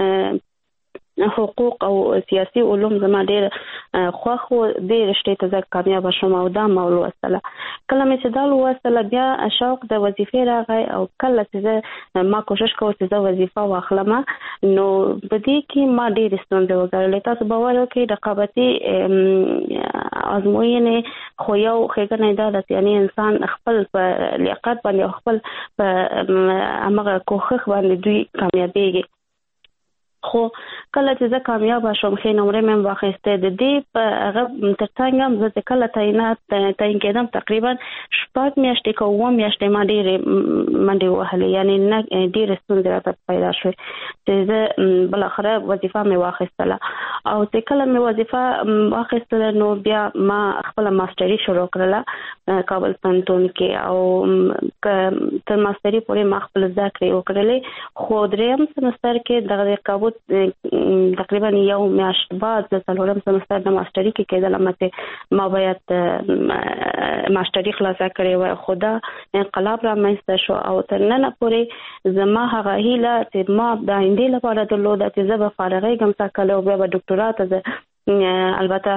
حقوق او سیاسي علوم زما ډېر خوښ و. ډېر رشتې ته زه کامیاب شوم او دا ما ولوستله. کله مې چې دا ولوستله بیا شوق د وظیفې راغی او کله چې زه ما کوشش کوم چې زه وظیفه واخلم، نو په دې کې ما ډېرې ستونزې وګاللې. تاسو باور وکړئ رقابتي ازموینې خو یو ښېګڼه دا ده چې یعنې انسان خپل په لیاقت باندې او خپل په همغه کوښښ باندې دوی کامیابېږي. خو کله چې زه کامیاب شوم ښې نمرې مې واخیستې. د دې په هغه ترڅنګ هم زه چې کله تعین کېدم تقریبا 6 میاشتې که 7 میاشتې ما ډېرې منډې وهلې، یعنې نه ډېرې ستونزې راته پیدا شوې چې زه بالاخره وظیفه مې واخیستله. او چې کله مې وظیفه واخیستله نو بیا ما خپله ماسټري شروع کړله کابل پوهنتون کې او تر ماسټري پورې ما خپل زده کړې وکړلې. خو 3م سمستر کې دغه کابل تقریبا یو میاشت بعد د 4م سمستر د ماسټري کې کېدلم چې ما باید ماسټري خلاصه کړې وای. خو دا انقلاب رامنځته شو او تر ننه پورې زما هغه هیله چې ما د آینده لپاره درلوده چې زه به فارغېږم څه کله او بیا به ډاکټرا ته البته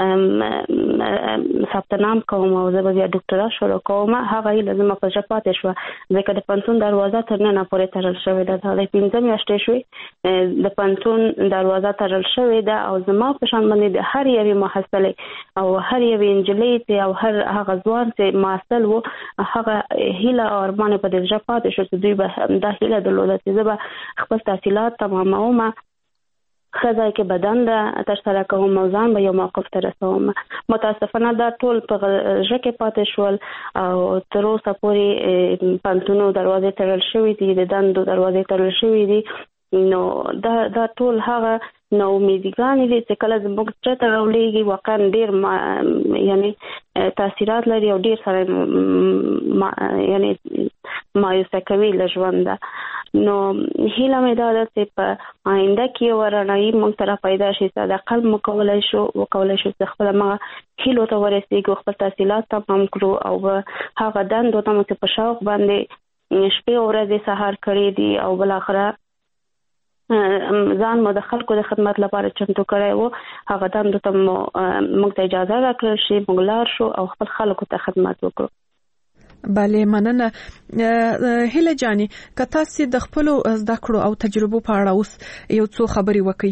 ثبت نام کوم او زه به بیا ډاکټرا شروع کوم. هغه هیله زما په زړه پاتې شوه ځکه د پوهنتون دروازه تر ننه پورې تړل شوې ده. دا 15 میاشتې شوې د پوهنتون دروازه تړل شوې ده او زما په شان باندې د هر یوې محصلې او هر یوې نجلۍ او هر هغه ځوان چې محصل و هغه هیله او ارمان په دې زړه پاتې شو چې دوی به دا هیله درلوده چې زه به خپل تحصیلات تماموم، خدای کې بدن ده ترسره کوم او ځان به یو موقف ته رسوم. متاسفانه دا ټول په ژړه کې پاتې شول او تر اوسه پورې پوهنتونو دروازې تړل شوې دي، د دندو دروازې تړل شوې دي. نو دا ټول هغه نو امیدګانې دي چې کله زموږ چته راولېږي واقعا ډېر یعنی تاثیرات لري او ډېر سره یعنی مایوسه کوي له ژونده. نو هیله مې دا ده چې په آینده کې یو رڼایي موږ سره پیدا شي چې د عقل وکولی شو چې خپله مغه هیلو ته ورسېږو، خپل تحصیلات تمام کړو او هغه دندو ته مو چې په شوق باندې شپې او ورځې سهار کړی دي او بالاخره ځان مو د خلکو د خدمت لپاره چمتو کړی وو، هغه دندو ته موږ ته اجازه راکړل شي، موږ لاړ شو او خپل خلکو ته خدمت وکړو. بله مننه. هیله جاني، که تاسو د خپل زده کړو او تجربو په اړه اوس یو څو خبرې وکړئ.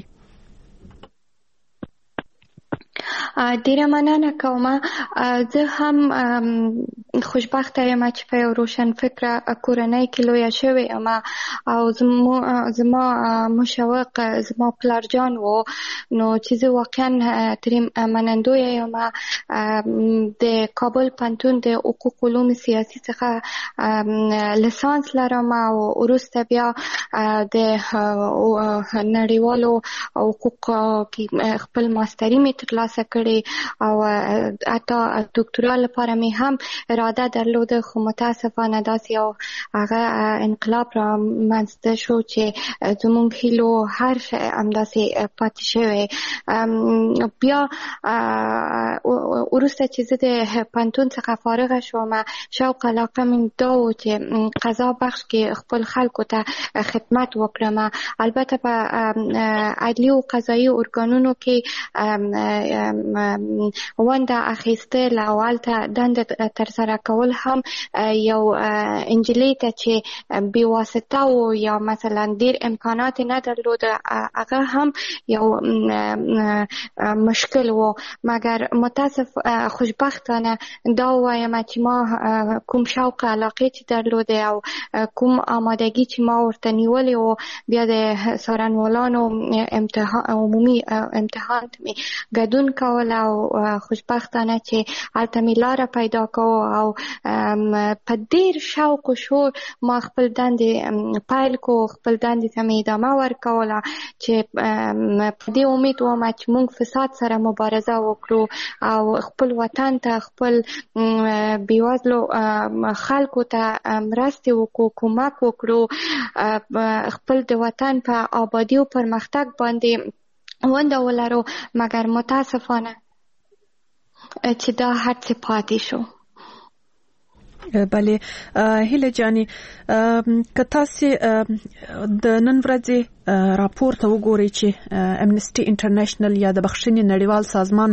ډیره مننه کوم. زه هم خوشبخته یم چې په یو روشن فکره کورنۍ کې لویه شوې یم او زما مشوق زما پلارجان و، نو چې زه واقعا ترې منندوی یم. د کابل پوهنتون د حقوق علوم سیاسي څخه لیسانس لرم او وروسته بیا د نړیوالو حقوقو کې خپل ماستري مې ترلاسه کړې او حتی دکترا لپاره مې هم اراده درلوده، خو متاسفانه داسې یو هغه انقلاب را منځته شو چې زموږ هیلو هر شی همداسې پاتې شوی. بیا وروسته چې زه د پوهنتون څخه فارغه شوم، شوق علاقه مې دا و چې قضا بخش کې خپل خلکو ته خدمت وکړم. البته په عدلي او قضایي ارګانونو کې ونده اخیستل او هلته دنده ترسره کول هم یو انجلۍ ته چې بې واسطه و یا مثلا ډېر امکانات نه درلوده، هغه هم یو مشکل و. مګر متاسف خوشبختانه دا وایم چې ما کوم شوق علاقه چې درلوده او کوم آمادگی چې ما ورته نیولې و، بیا د څارنوالانو عمومي امتحان مې ګډون کول او خوشبختانه چې هلته مې لاره پیدا کو او په ډېر شوق و شور ما خپل دندې پیل کو، خپل دندې ته مې ادامه ورکوله چې په دې امید وم چې موږ فساد سره مبارزه وکړو او خپل وطن ته، خپل بېوزلو خلکو ته مرستې وکړو، کومک وکړو، خپل د وطن په آبادي او پرمختګ باندې ونده ولرو. مګر متاسفانه چې دا هر څه پاتې شو. بله هیله جاني، که تاسو د نن ورځې راپور ته وګورئ چې امنسټي انټرنیشنل یا د بخښنې نړیوال سازمان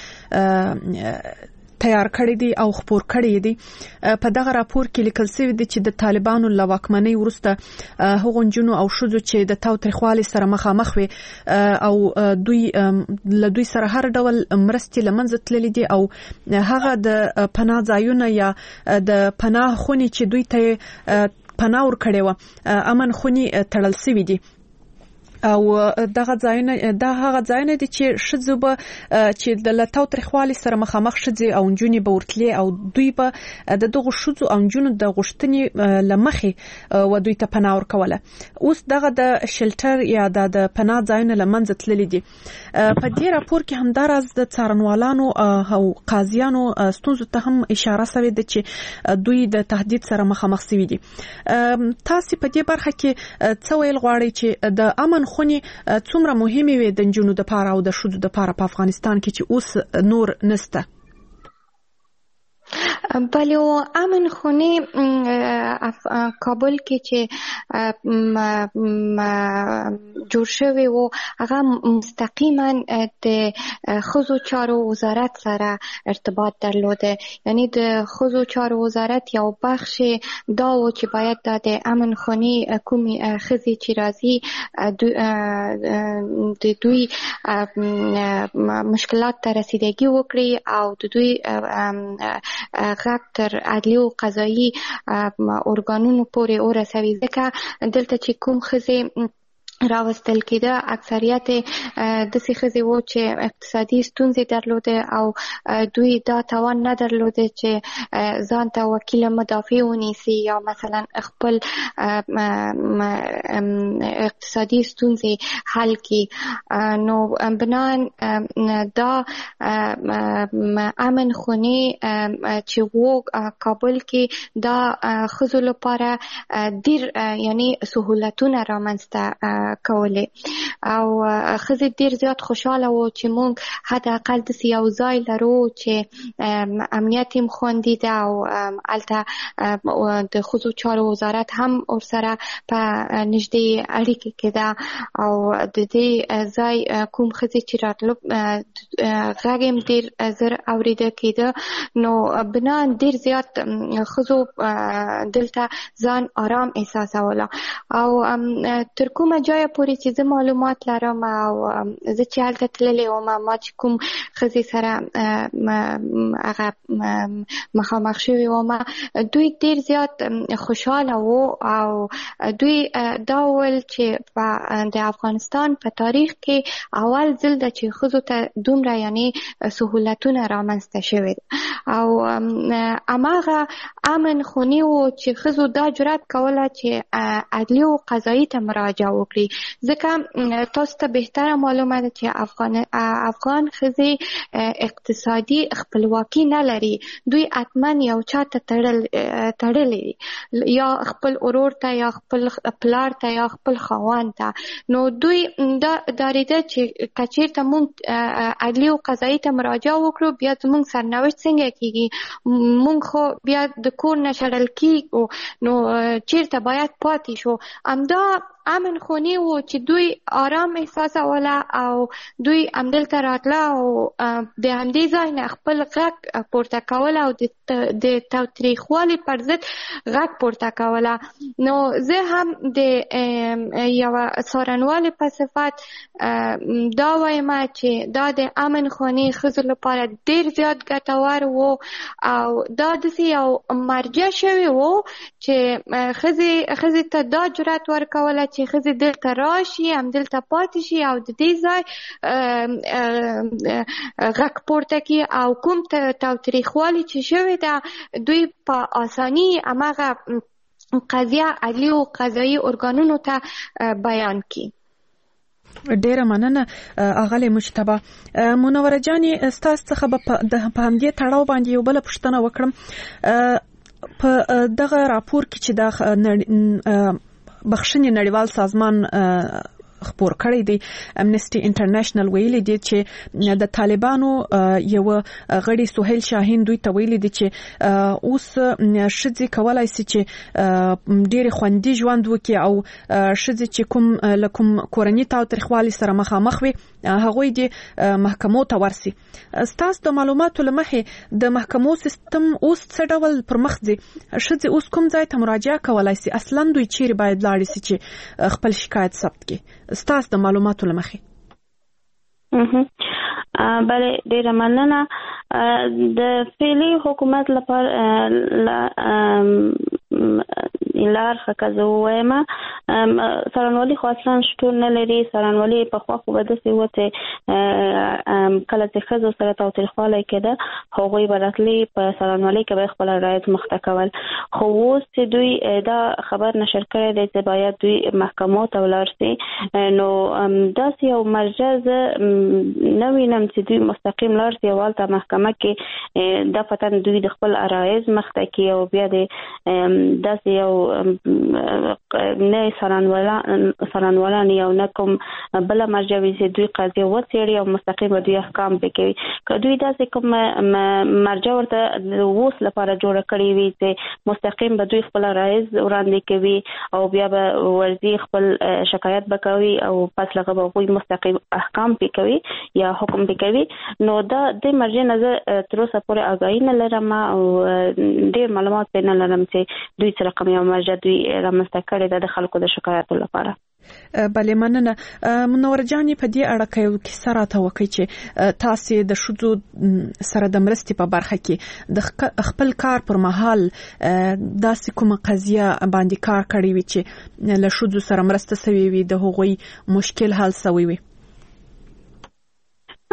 تیار کړی دی او خپور کړی دی، په دغه راپور کې لیکل شوی دی چې د طالبانو له واکمنۍ وروسته هغو نجونو او ښځو چې د تاوتریخوالي سره مخامخ وي او دوی له دوی سره هر ډول مرستې له منځه تللي دي او هغه د پناه ځایونه یا د پناه خونې چې دوی ته پناه ورکړې وه امن خونې تړل شوي دي او دغه ځایونه هغه ځایونه دي چې ښځو به چې د تاوتریخوالي سره مخامخ ښځې او نجونې به ورتلې او دوی به د دغو ښځو او نجونو د غوښتنې له مخې و دوی ته پناه ورکوله. اوس دغه د شلټر یا د پناه ځایونه له منځه تللي دي. په دې راپور کې همداراز د څارنوالانو او قاضیانو ستونزو ته هم اشاره شوې ده چې دوی د تهدید سره مخامخ شوي دي. تاسو په دې برخه کې څه ویل غواړئ چې د امن خونې څومره مهمې وي د نجونو دپاره او د ښځو دپاره په افغانستان کې چې اوس نور نسته؟ بله امن خونې کابل کې چې جوړ شوی و هغه مستقیما د ښځو چارو وزارت سره ارتباط درلوده. یعنی د ښځو چارو وزارت یو بخش دا و چې باید د امن خونې کومې ښځې چې راځي د دوی مشکلات ته رسیدګي وکړي او د دوی غږ تر عدلي او قضایي ارګانونو پورې ورسوي. ځکه دلته چې کوم ښځې راوستل کېده اکثریت داسې ښځې وو چې اقتصادي ستونزې درلوده او دوی دا توان نه درلوده چې ځان ته وکیل مدافع ونیسي یا مثلا خپل اقتصادي ستونزې حل کړي. نو بنان دا امن خونې چې وو کابل کې دا ښځو لپاره ډېر یعنی سهولتونه رامنځته کولې او ښځې ډېر زیات خوشحاله وو چې موږ حتی اقل داسې یو ځای لرو چې امنیت یې خوندي ده او هلته د ښځو چارو وزارت هم ورسره په نږدې اړیکې کې ده او د دې ځای کوم ښځې چې راتلو غږ یې ډېر زر اورېده کېده نو بنا ډېر زیات ښځو دلته ځان آرام احساسوله او تر کومه ځایه پورې چې زه معلومات لرم او زه چې هلته تللې وم ما چې کوم ښځې سره هغه مخامخ شوې وم دوی ډېر زیات خوشحاله وو او دوی دا وویل چې د افغانستان په تاریخ کې اول ځل ده چې ښځو ته دومره یعنې سهولتونه رامنځته شوي او هماغه امن خوني و چې ښځو دا جرأت کوله چې عدلیه او قضایي ته مراجعه وکړي ځکه تاسو ته بهتره معلومه ده چې افغان ښځې اقتصادي خپلواکي نه لري دوی حتما یو چا ته تړلې یا خپل ورور ته یا خپل پلار ته یا خپل خاوند ته نو دوی دا ډارېده چې که چېرته موږ عدلیه او قضایي ته مراجعه وکړو بیا زموږ سرنوشت څنګه کېږي موږ خو بیا د کور نه شړل کېږو نو چېرته باید پاتې شو همدا امن خوني و چې دوی آرام احساسوله او دوی همدلته راتله او د همدې ځای نه خپل غږ پورته کوله او د تاوتریخوالي پر ضد غږ پورته کوله نو زه هم د یوه څارنوالې په صفت دا وایم چې دا د امن خوني ښځو لپاره ډېر زیات ګټور و او دا داسې یو مرجع شوی و چې ښځې ته دا جرأت ورکوله چې ښځې دلته راشي همدلته پاتې شي او د دې ځای غږ پورته کړي او کوم تاوتریخوالي چې شوې ده دوی په اساني هماغه قضیه عدلي او قضایي ارګانونو ته بیان کړي. ډیره مننه اغلی مجتبی منوره جانې ستاسو څخه به په همدې تړاو باندې یو بله پوښتنه وکړم په دغه راپور کې چې د بخښنې نړیوال سازمان خبر کړی دی امنیسټي انټرنیشنل ویلي دی چې د طالبانو یو غړي سهیل شاهین دوی ته ویلي دی چې اوس شذې کولای شي چې ډېر خوندي ژوند وکړي او شذې چې کوم کورنۍ تاوتریخوالي سره مخامخ وي هغوی د محکمو ته ورسي ستاسو د معلوماتو له مخې د محکمو سیستم اوس څه ډول پرمخ ځي شذې اوس کوم ځای ته مراجعه کولای شي اصلا دوی چیرې باید لاړ شي چې خپل شکایت ثبت کړي ستاسو د معلوماتو له مخې بله ډیره مننه د فعلي حکومت لپاره لار خکزه وایم سرانوالي خو اصلا شتون نه لري سرانوالي په خوا خو به داسې و چې کله چې ښځو سره تاوتریخوالی کېده هغوی به راتلي په سرانوالي کې به خپل رایت مخته کول خو اوس چې دوی دا خبر نشر کړی دی چې باید دوی محکمو ته ولاړ شي نو داسې یو مرجع زه نه وینم چې دوی مستقیم لاړ شي او هلته محکمه کې دا پتن دوی د خپل عرایض مخته کړي او بیا د داسې یو نه سرانوالان یو نه کوم بله مرجع وي چې دوی قضیه وڅېړي او مستقیم به دوی احکام پرې کوي که دوی داسې کوم مرجع ورته د اوس لپاره جوړه کړې وي چې مستقیم به دوی خپل عرایض وړاندې کوي او بیا به ورځي خپل شکایت به کوي او پس له هغه به هغوی مستقیم احکام پرې کوي یا حکم پرې کوي نو دا د مرجع نه زه تر اوسه پورې آګاهي نه لرم او ډېر معلومات پرې نه لرم چې دوی سره کوم یو مرجع دوی رامنځته کړې ده د خلکو د شکایاتو لپاره. بله مننه منوره جانې په دې اړه که یو کیسه راته وکړئ چې تاسې د ښځو سره د مرستې په برخه کې د خپل کار پر مهال داسې کومه قضیه باندې کار کړی وي چې له ښځو سره مرسته سوې وي د هغوی مشکل حل سوی وي.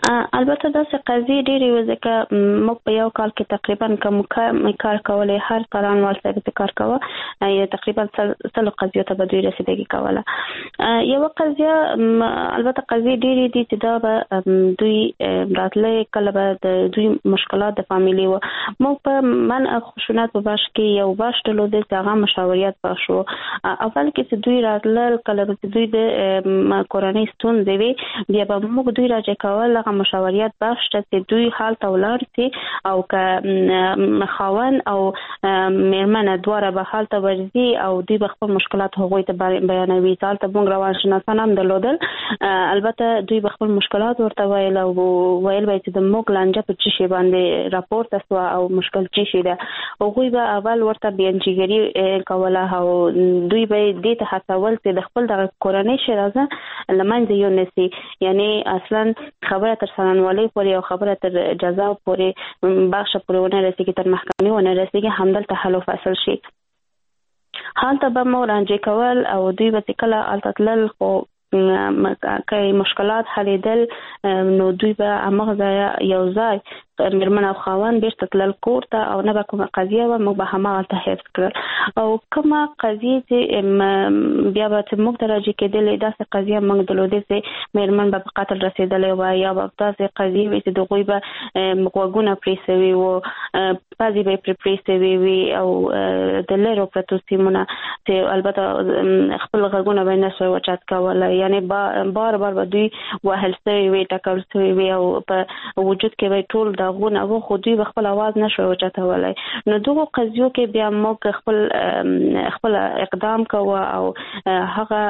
البته داسې قضیې ډېرې وې ځکه موږ په یو کال کې تقریبا کوم کار کولای هر څارنوال صاحب ته کار کوه یا تقریبا 100 قضیو ته به دوی رسیدګي کوله. یو قضیه البته قضیې ډېرې دي چې دا به دوی راتلې کله به د دوی مشکلات د فامیلی و. موږ په منع خشونت په بخش کې یو بخش درلود چې هغه مشاوریت بخش و. اول کې چې دوی راتلل کله چې دوی د کورنۍ ستونزې وي بیا به موږ دوی راجع کول هغه مشاوریت بخش چې دوی حال ته ولاړ سي او که خاوند او میرمنه دواړه به حال ته ورځي او دوی به خپل مشکلات هغوی ته بیانوي. حال ته موږ روانشناسان هم درلودل. البته دوی به خپل مشکلات ورته ویل او ویل به چې د موږ لانجه په څه شي باندې راپورته سوه او مشکل څه شي ده. هغوی به اول ورته بیانچیګري کوله او دوی به دې ته هڅول چې د خپل دغه کورنۍ شرازه له منځه یونیسي. یعنی اصلا خبره تر څارنوالۍ پورې او خبره تر جزا پورې بخش پورې ونه رسیږي، تر محکمې ونه رسیږي، همدلته حل و فصل شي. هلته به مو رانجې کول او دوی به کله هلته تلل خو که مشکلات حلیدل نو دوی به هماغه ځای یو ځای میرمن او خاوند بیرته تلل کور ته او نه به کومه قضیه وه موږ به هماغلته حفظ کړل. او کومه قضیې چې بیا به چې موږ ته راجع کېدلې داسې قضیه موږ درلودې چې میرمن به په قتل رسېدلې وه یا به داسې قضیې وې چې د هغوی به غوږونه پرې سوي وو، پزې به یې پرې سوي وي او د لرو پرتو سیمونه چې البته خپل غږونه به یې نه سوی اوچت کولی. یعنې بار بار به دوی وهل سوي وي، ټکول سوي وي او په وجود کې به ټول داغونه و خو دوی به خپل آواز نشوی اوچتولی. نو دغو قضیو کې بیا موږ خپل اقدام کوه او هغه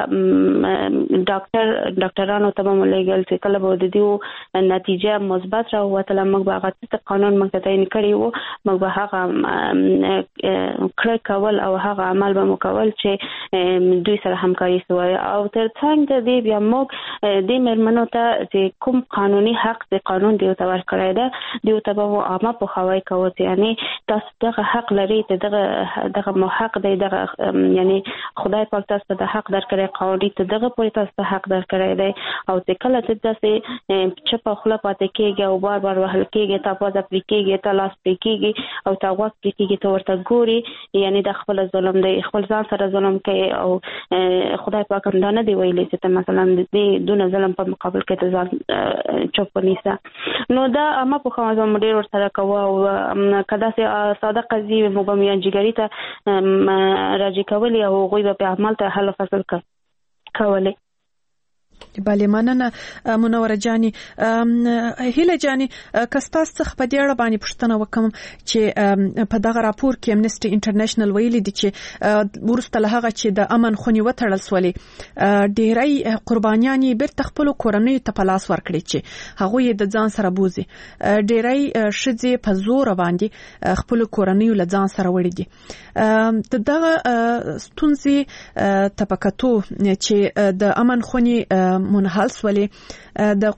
ډاکټرانو ته به مو لېږل چې کله به د دې نتیجه مثبت راووتله موږ به هغه څه قانون موږ ته تعین کړی و موږ به هغه کړی کول او هغه عمل به مو کول چې دوی سره همکاري سوی. او تر څنګ د دې بیا موږ دې مېرمنو ته چې کوم قانوني حق د قانون دیو ته ورکړی ده دیو ته به عامه پوهاوی کوو چې یعنی تاسو دغه حق لرئ چې دغه مو حق دی، دغه یعنی خدای پاک تاسو ته د حق درکړی، قانوني ته دغه پورې تاسو ته حق درکړی دی. او چې کله چې داسې چپه خوله پاتې کېږي او بار بار وهل کېږي، تا پزه پرې کېږي، تا لاس پرې کېږي او تا غوږ پرې کېږي، ته ورته ګوري، یعنی د خپل ظلم دی، خپل ځان سره ظلم کوي. او خدای پاک هم دا نه دی ویلی چې ته مثلا د دونه ظلم په مقابل کې ته ځان چوپ ونیسه. نو دا عامه پوهاوی زموږ ډېر ورسره کوو او که داسې ساده قضیې موږ به میانجیګري ته راجع کولې او هغوی به په عمل ته حل فصل کولی. بله مننه منوره جاني. هیله جاني که ستاسو څخه په دې اړه باندې پوښتنه وکم چې په دغه راپور کې امنیسټي انټرنیشنل ویلي دي چې وروسته له هغه چې د امن خونې وتړل سولې ډېری قربانیان یې بیرته خپلو کورنیو ته په لاس ورکړي چې هغوی یې د ځان سره بوځي. ډېری ښځې په زوره باندې خپلو کورنیو له ځان سره وړي دي. د دغه ستونزې ته په کتو چې د امن خونې منحل سولې د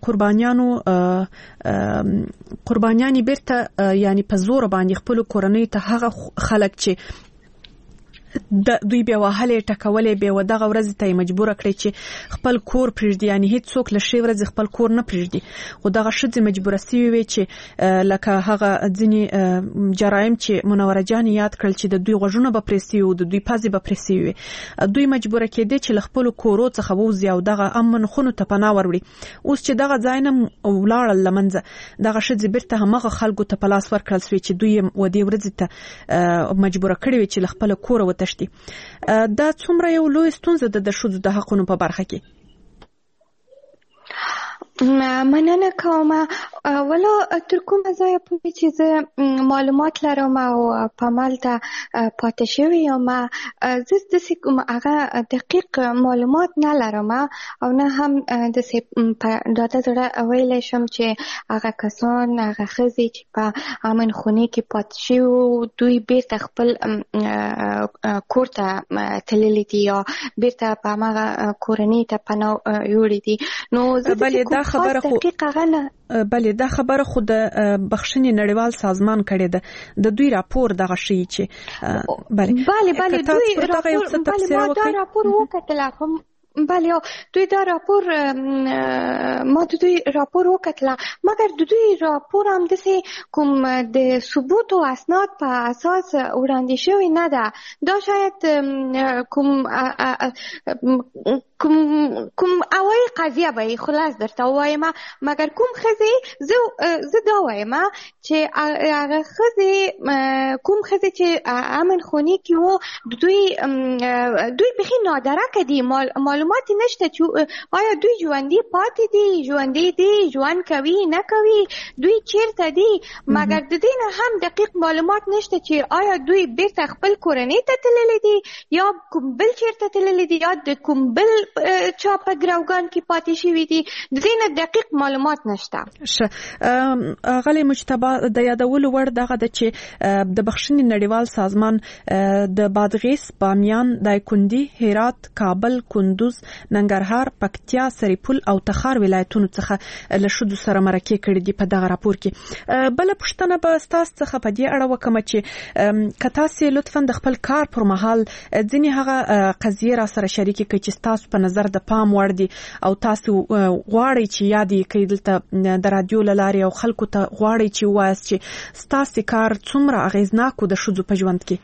قربانیانی بیرته یعنی په زور باندې خپل کورنۍ ته هغه خلک چې دوی بیا وهلې ټکولې به ودغه ورځ ته مجبور کړي چې خپل کور پرېږدي، یعنی هیڅ څوک له شی ورځ خپل کور نه پرېږدي. خو دغه شذ مجبور سوي وي چې لکه هغه ځینی جرایم چې منوره جان یاد کړل چې د دوی غوږونه به پرېسي او د دوی پزې به پرېسي وي، دوی مجبور کېدي چې خپل کورو څخه ووزي او دغه امن خونو ته پناه وروړي. اوس چې دغه ځای نه ولاړل لمنځه دغه شذ بیرته همغه خلکو ته په لاس ورکړل سوي چې دوی ودې ورځ ته مجبور کړي وي چې خپل کور دا څومره یو لوی ستونزه ده د ښځو د حقونو په برخه کې؟ مننه کوم. ولو تر کومه ځایه پورې چې زه معلومات لرم او په عمل ته پاتې شوې یم، زه داسې کوم هغه دقیق معلومات نه لرم او نه هم داسې په ډاډه زړه ویلی شم چې هغه کسان هغه ښځې چې په امن خونې کې پاتې شوي دوی بیرته خپل کور ته تللي دي یا بیرته په هماغه کورنۍ ته پناه یوړي دي. نو زه خبره خو بله دا خبره خو د بخښنې نړیوال سازمان کړی ده، د دوی راپور دغه شی چې بله دوی راپور دا راپور وکړل. بله دوی دا راپور ما دوی راپور وکتله مګر دوی راپور هم داسې کوم د ثبوت او اسناد په اساس وړاندې شوی نه ده دا شاید کوم اوایي قضیه به خلاص درته ووایم مګر کوم ښځې زه دا وایم چې هغه ښځې کوم ښځې چې امن خونې کې وو دوی بیخي نادرکه دي معلومات نشته چې آیا دوی ژوندي پاتې دي ژوندي دي ژوند کوي نه کوي دوی چیرته دي مګر د دې نه هم دقیق معلومات نشته چې آیا دوی بیرته خپل کورنۍ ته تللی دي یا کوم بل چیرته تللی دي یا د کوم بل چا په ګروګان کې پاتې شوي دي د دې نه دقیق معلومات نشته. غلی مجتبی د یادولو وړ دغه د چې د بخښنې نړیوال سازمان د بادغیس بامیان دایکنډي هرات کابل کندوز ننګرهار پکتیا سرپل او تخار ولایتونو څخه له شذو سره مرکه کړې دي په دغه راپور کې. بل پښتنه به تاسو څخه په دې اړه وکم چې کتا سي لطفا د خپل کار پر مهال ځینې هغه قضیه را سره شریکې کړئ چې تاسو په نظر د پام وړ دي او تاسو غواړئ چې یادې کړئ دلته د رادیو له لارې او خلکو ته غواړئ چې وایاست چې ستاسو کار څومره اغیزناک و د ښځو په ژوند کې.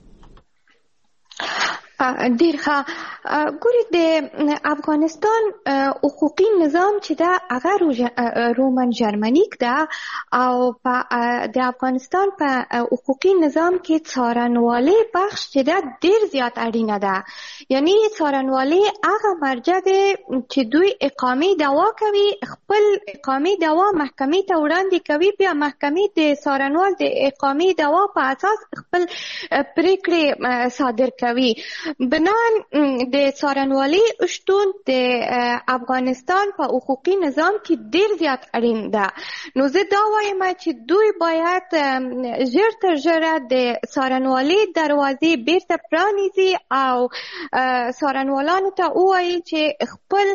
ډیر ښه ګوري د افغانستان حقوقي نظام چې دا هغه رومن جرمنیک ده او د افغانستان په حقوقي نظام کې څارنوالي بخش چې دا ډیر زیات اړینه ده یعنی څارنوالي هغه مرجع ده چې دوی اقامې دعوا کوي خپل اقامې دعوا محکمې ته وړاندې کوي بیا محکمې د څارنوال د اقامې دعوا په اساس خپل پریکړې صادر کوي. بنان د څارنوالي شتون د افغانستان په حقوقي نظام کې ډیر زیات اړین ده نو زه دا وایم چې دوی باید ژر تر ژره د څارنوالي دروازې بیرته پرانیزي او څارنوالانو ته ووایي چې خپل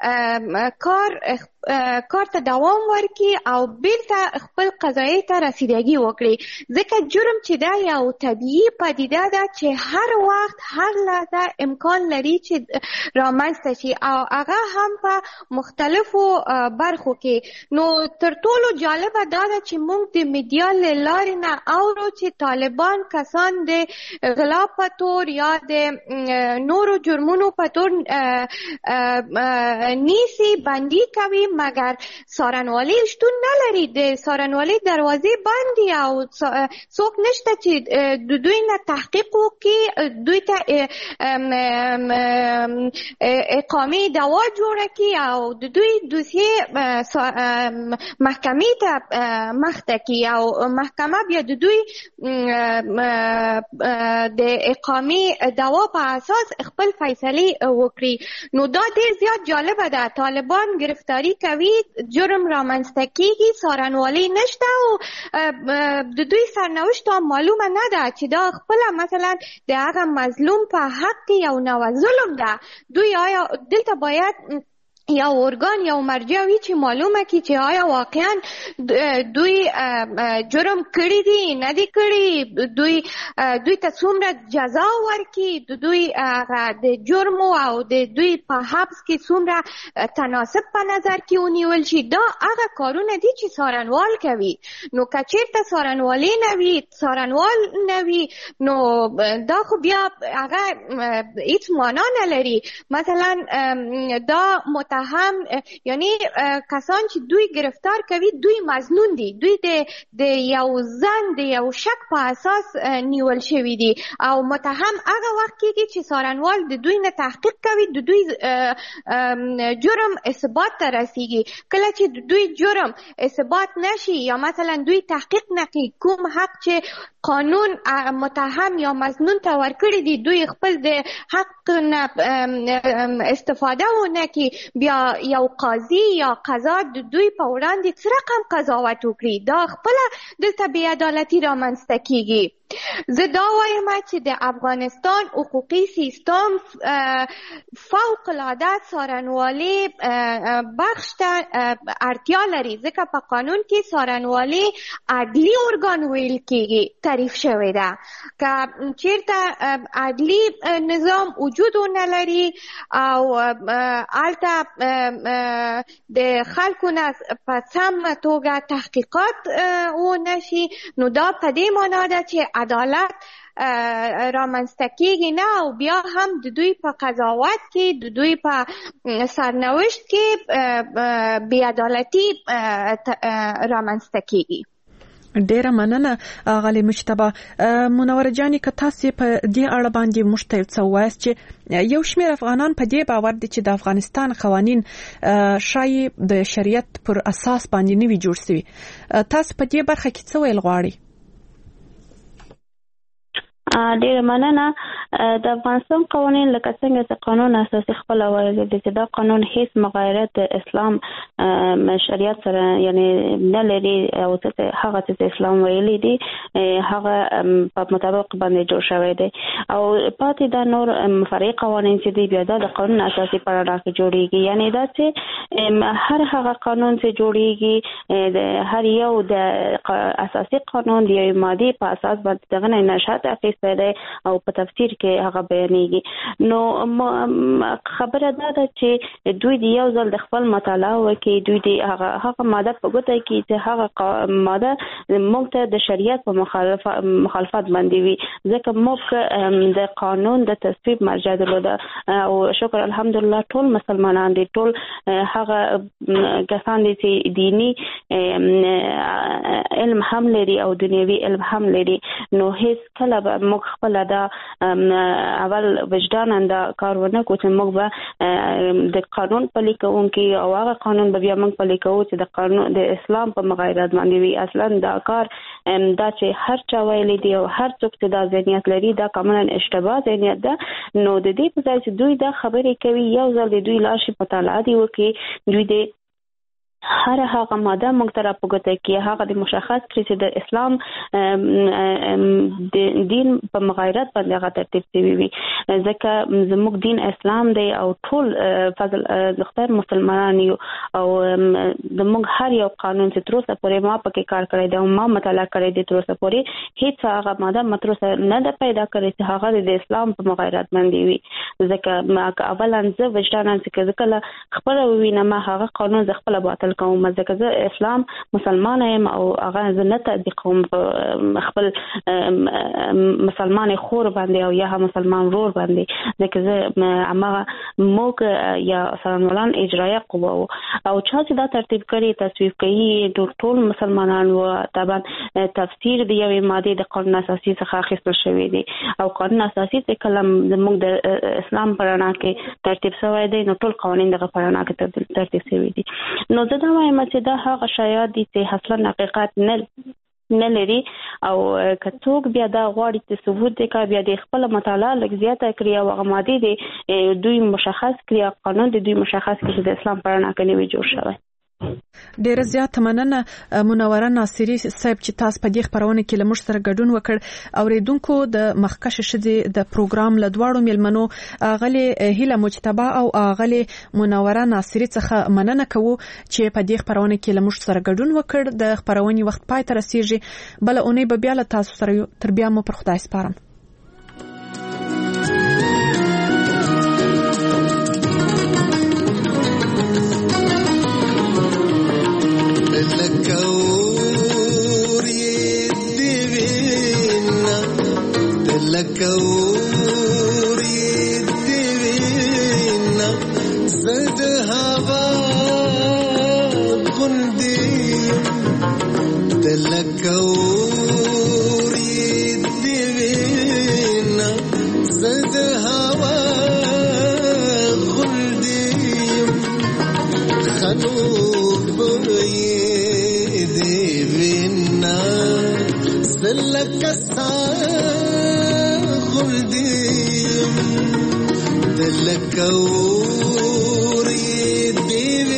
کار ته دوام ورکړي او بیرته خپل قضایي ته رسیدګي وکړي ځکه جرم چې دا یو طبیعي پدیده ده چې هر وخت هر لحظه امکان لري چې رامنځته شي او هغه هم په مختلفو برخو کې. نو تر ټولو جالبه دا ده چې موږ د میډیا له لارې نه اورو چې طالبان کسان د غلا په تور یا د نورو جرمونو په تور نیسي بندي کوي مګر څارنوالي شتون نه لري د څارنوالي دروازې بندي او څوک نشته چې د دوی نه تحقیق وکړي دوی ته اقامې دعوا جوړه کړي او د دوی دوسیه محکمې ته مخته کړي او محکمه بیا د دوی د اقامې دعوا په اساس خپل فیصله وکړي. نو دا ډیر زیات جالبه ده طالبان گرفتاری کوي جرم رامنځته کیږي څارنوالي نشته او د دوی سرنوشت معلومه نه ده چې دا خپل مثلا د هغه مظلوم په حق کې یو نوع ظلم ده دوی آیا دلته باید یا ارگان یا مرجع وی چې معلومه کی چې آیا واقعا دوی جرم کړی دي نه دي کړی دوی ته څومره جزا ورکړي دوی د جرم او د دوی په حبس کې څومره تناسب په نظر کې ونیول شي دا هغه کارونه دي چې څارنوال کوي. نو که چیرته څارنوالي نه وي څارنوال نه وي نو دا خو بیا هغه هیڅ معنا نه لري. مثلا دا هم یعنی کسان چې دوی گرفتار کوي دوی مظنون دي دوی د یو ځان د یو شک په اساس نیول شوی دي او متهم هغه وخت کېږي چې څارنوال د دوی نه تحقیق کوي د دوی جرم اثبات ته رسیږي. کله چې د دوی جرم اثبات نشي یا مثلا دوی تحقیق نه کوي کوم حق چې قانون متهم یا مظنون ته ورکړي دي دوی خپل د حق نه استفاده ونه کوي بیا یو قاضي یا قضا د دوی په وړاندې څه رقم قضاوت وکړي دا خپل دلته بې عدالتي رامنځته کیږي. زه دا وایم چې د افغانستان حقوقي سیستم فوق العاده څارنوالي بخش ته اړتیا لري، ځکه په قانون کې څارنوالي عدلي ارګان ویل کېږي تعریف شوی ده. که چیرته عدلي نظام وجود ونه لري او هلته د خلکو نه په سمه توګه تحقیقات ونه شي، نو دا په دې معنا ده چې عدالت رامنځته کېږي نه، او بیا هم د دوی په قضاوت کې، د دوی په سرنوشت کې بې عدالتي رامنځته کېږي. ډیره مننه غالي مجتبی. منوره جانې که تاسو په دې اړه باندې موږ ته څه وایاست چې یو شمېر افغانان په دې باور دي چې د افغانستان قوانین شایي د شریعت پر اساس باندې نه وي جوړ شوي، تاسو په دې برخه کې څه ویل غواړئ؟ ډیره مننه. د افغانستان قوانین لکه څنګه چې قانون اساسي خپل وایي چې دا قانون هیڅ مغایرت اسلام شریعت سره یعنی نه لري، او هغه چې اسلام ویلي دي هغه په مطابق باندې جوړ شوی دی، او پاتې دا نور فرعي قوانین چې دی بیا د قانون اساسي په اړه کې جوړیږي. یعنی دا چې هر هغه قانون چې جوړیږي د هر یو د اساسي قانون دی ماده په اساس باندې دغه نشات اخیسته دی او په تفسیر کې هغه بیانېږي. نو خبره دا ده چې دوی د یو ځل د خپل مطالعه وکړي، دوی د هغه ماده په ګوته کې چې هغه ماده موږ ته د شریعت په مخالفت باندې وي، ځکه موږ د قانون د تصویب مرجع درلوده، او شکر الحمدلله ټول مسلمانان دي، ټول هغه کسان دي چې دینی علم هم لري او دنیوي علم هم لري. نو هیڅ کله به موږ خپل دا اول وجدان دا کارونه کو چې موږ به د قانون پلي کوونکي او هغه قانون به بیا موږ پلي کوو چې د قانون د اسلام په مغایرت باندې وي. اصلا دا کار دا چې هر چا ویلي دی او هر څوک چې دا ذهنیت لري دا کاملا اشتباه ذهنیت ده. نو د دې په ځای چې دوی دا خبرې کوي، یو ځل د دوی لاشي مطالعه دی وکړي، دوی د هر هغه ماده موږ ته راپوګته کې هغه د مشخص کړي چې د اسلام د دین په مغایرت باندې هغه ترتیب شوی وي، ځکه زموږ دین اسلام دی او ټول فضل مختار مسلمانان یو، او زموږ هر یو قانون چې تر اوسه پورې ما پکې کار کړی دی او ما مطالعه کړی دی، تر اوسه پورې هیڅ هغه ماده متروسه نه ده پیدا کړې چې هغه د اسلام په مغایرت باندې وي. ځکه اولا زه وجداناً چې کله خپل وینم هغه قانون ز خپل باطل کوم، ځکه زه اسلام مسلمان یم او هغه زه نه تطبیقوم خپل مسلمان خور باندې او یا مسلمان ورور باندې، ځکه زه هغه موږ یا څارنوالان اجرایه قوه او چا چې دا ترتیب کړي تصویب کوي ټول مسلمانان و طبعا تفسیر دی یوې ماده د قانون اساسي څخه اخیستل شوی دی، او قانون اساسي چې کلم موږ د اسلام پرانا کې ترتیب شوی دی، نو ټول قوانین دغه پرانا کې ترتیب شوی دي. نو زه دا وایم چې دا هغه شایعات دي چې اصلا حقیقت نه لري، او که څوک بیا دا غواړي چې ثبوت وکړي بیا د خپل مطالعه لږ زیاته کړي او هغه ماده دي دوی مشخص کړي، قانون د دوی مشخص کړي چې د اسلام پرانا کې نوی جوړ شوی. ډیره زیاته مننه منوره ناصری صاحب چې تاسو په دې خبرونه کې لمر سره ګډون وکړ. اوریدونکو د مخکښ شذې د پروګرام لدواړو ملمنو غلي هیله مجتبی او غلي منوره ناصری څخه مننه کوو چې په دې خبرونه کې لمر سره ګډون وکړ. د خبرونې وخت پای ته رسیږي، بل اونۍ به بیا له تاسو سره تر بیا مو پر خدای سپارم. لکوری دیوینا زد هوا غندی لکوری دیوینا زد هوا غندی خنوبی دیوینا زلکستا دلکوری دیوینا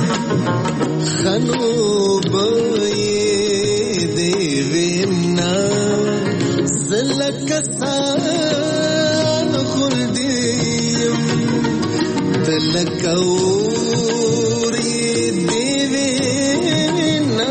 خنوبي دیوینا زلکسان خلدیم دلکوری دیوینا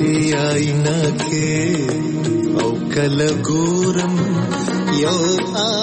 आईना के औ कल गोरम यो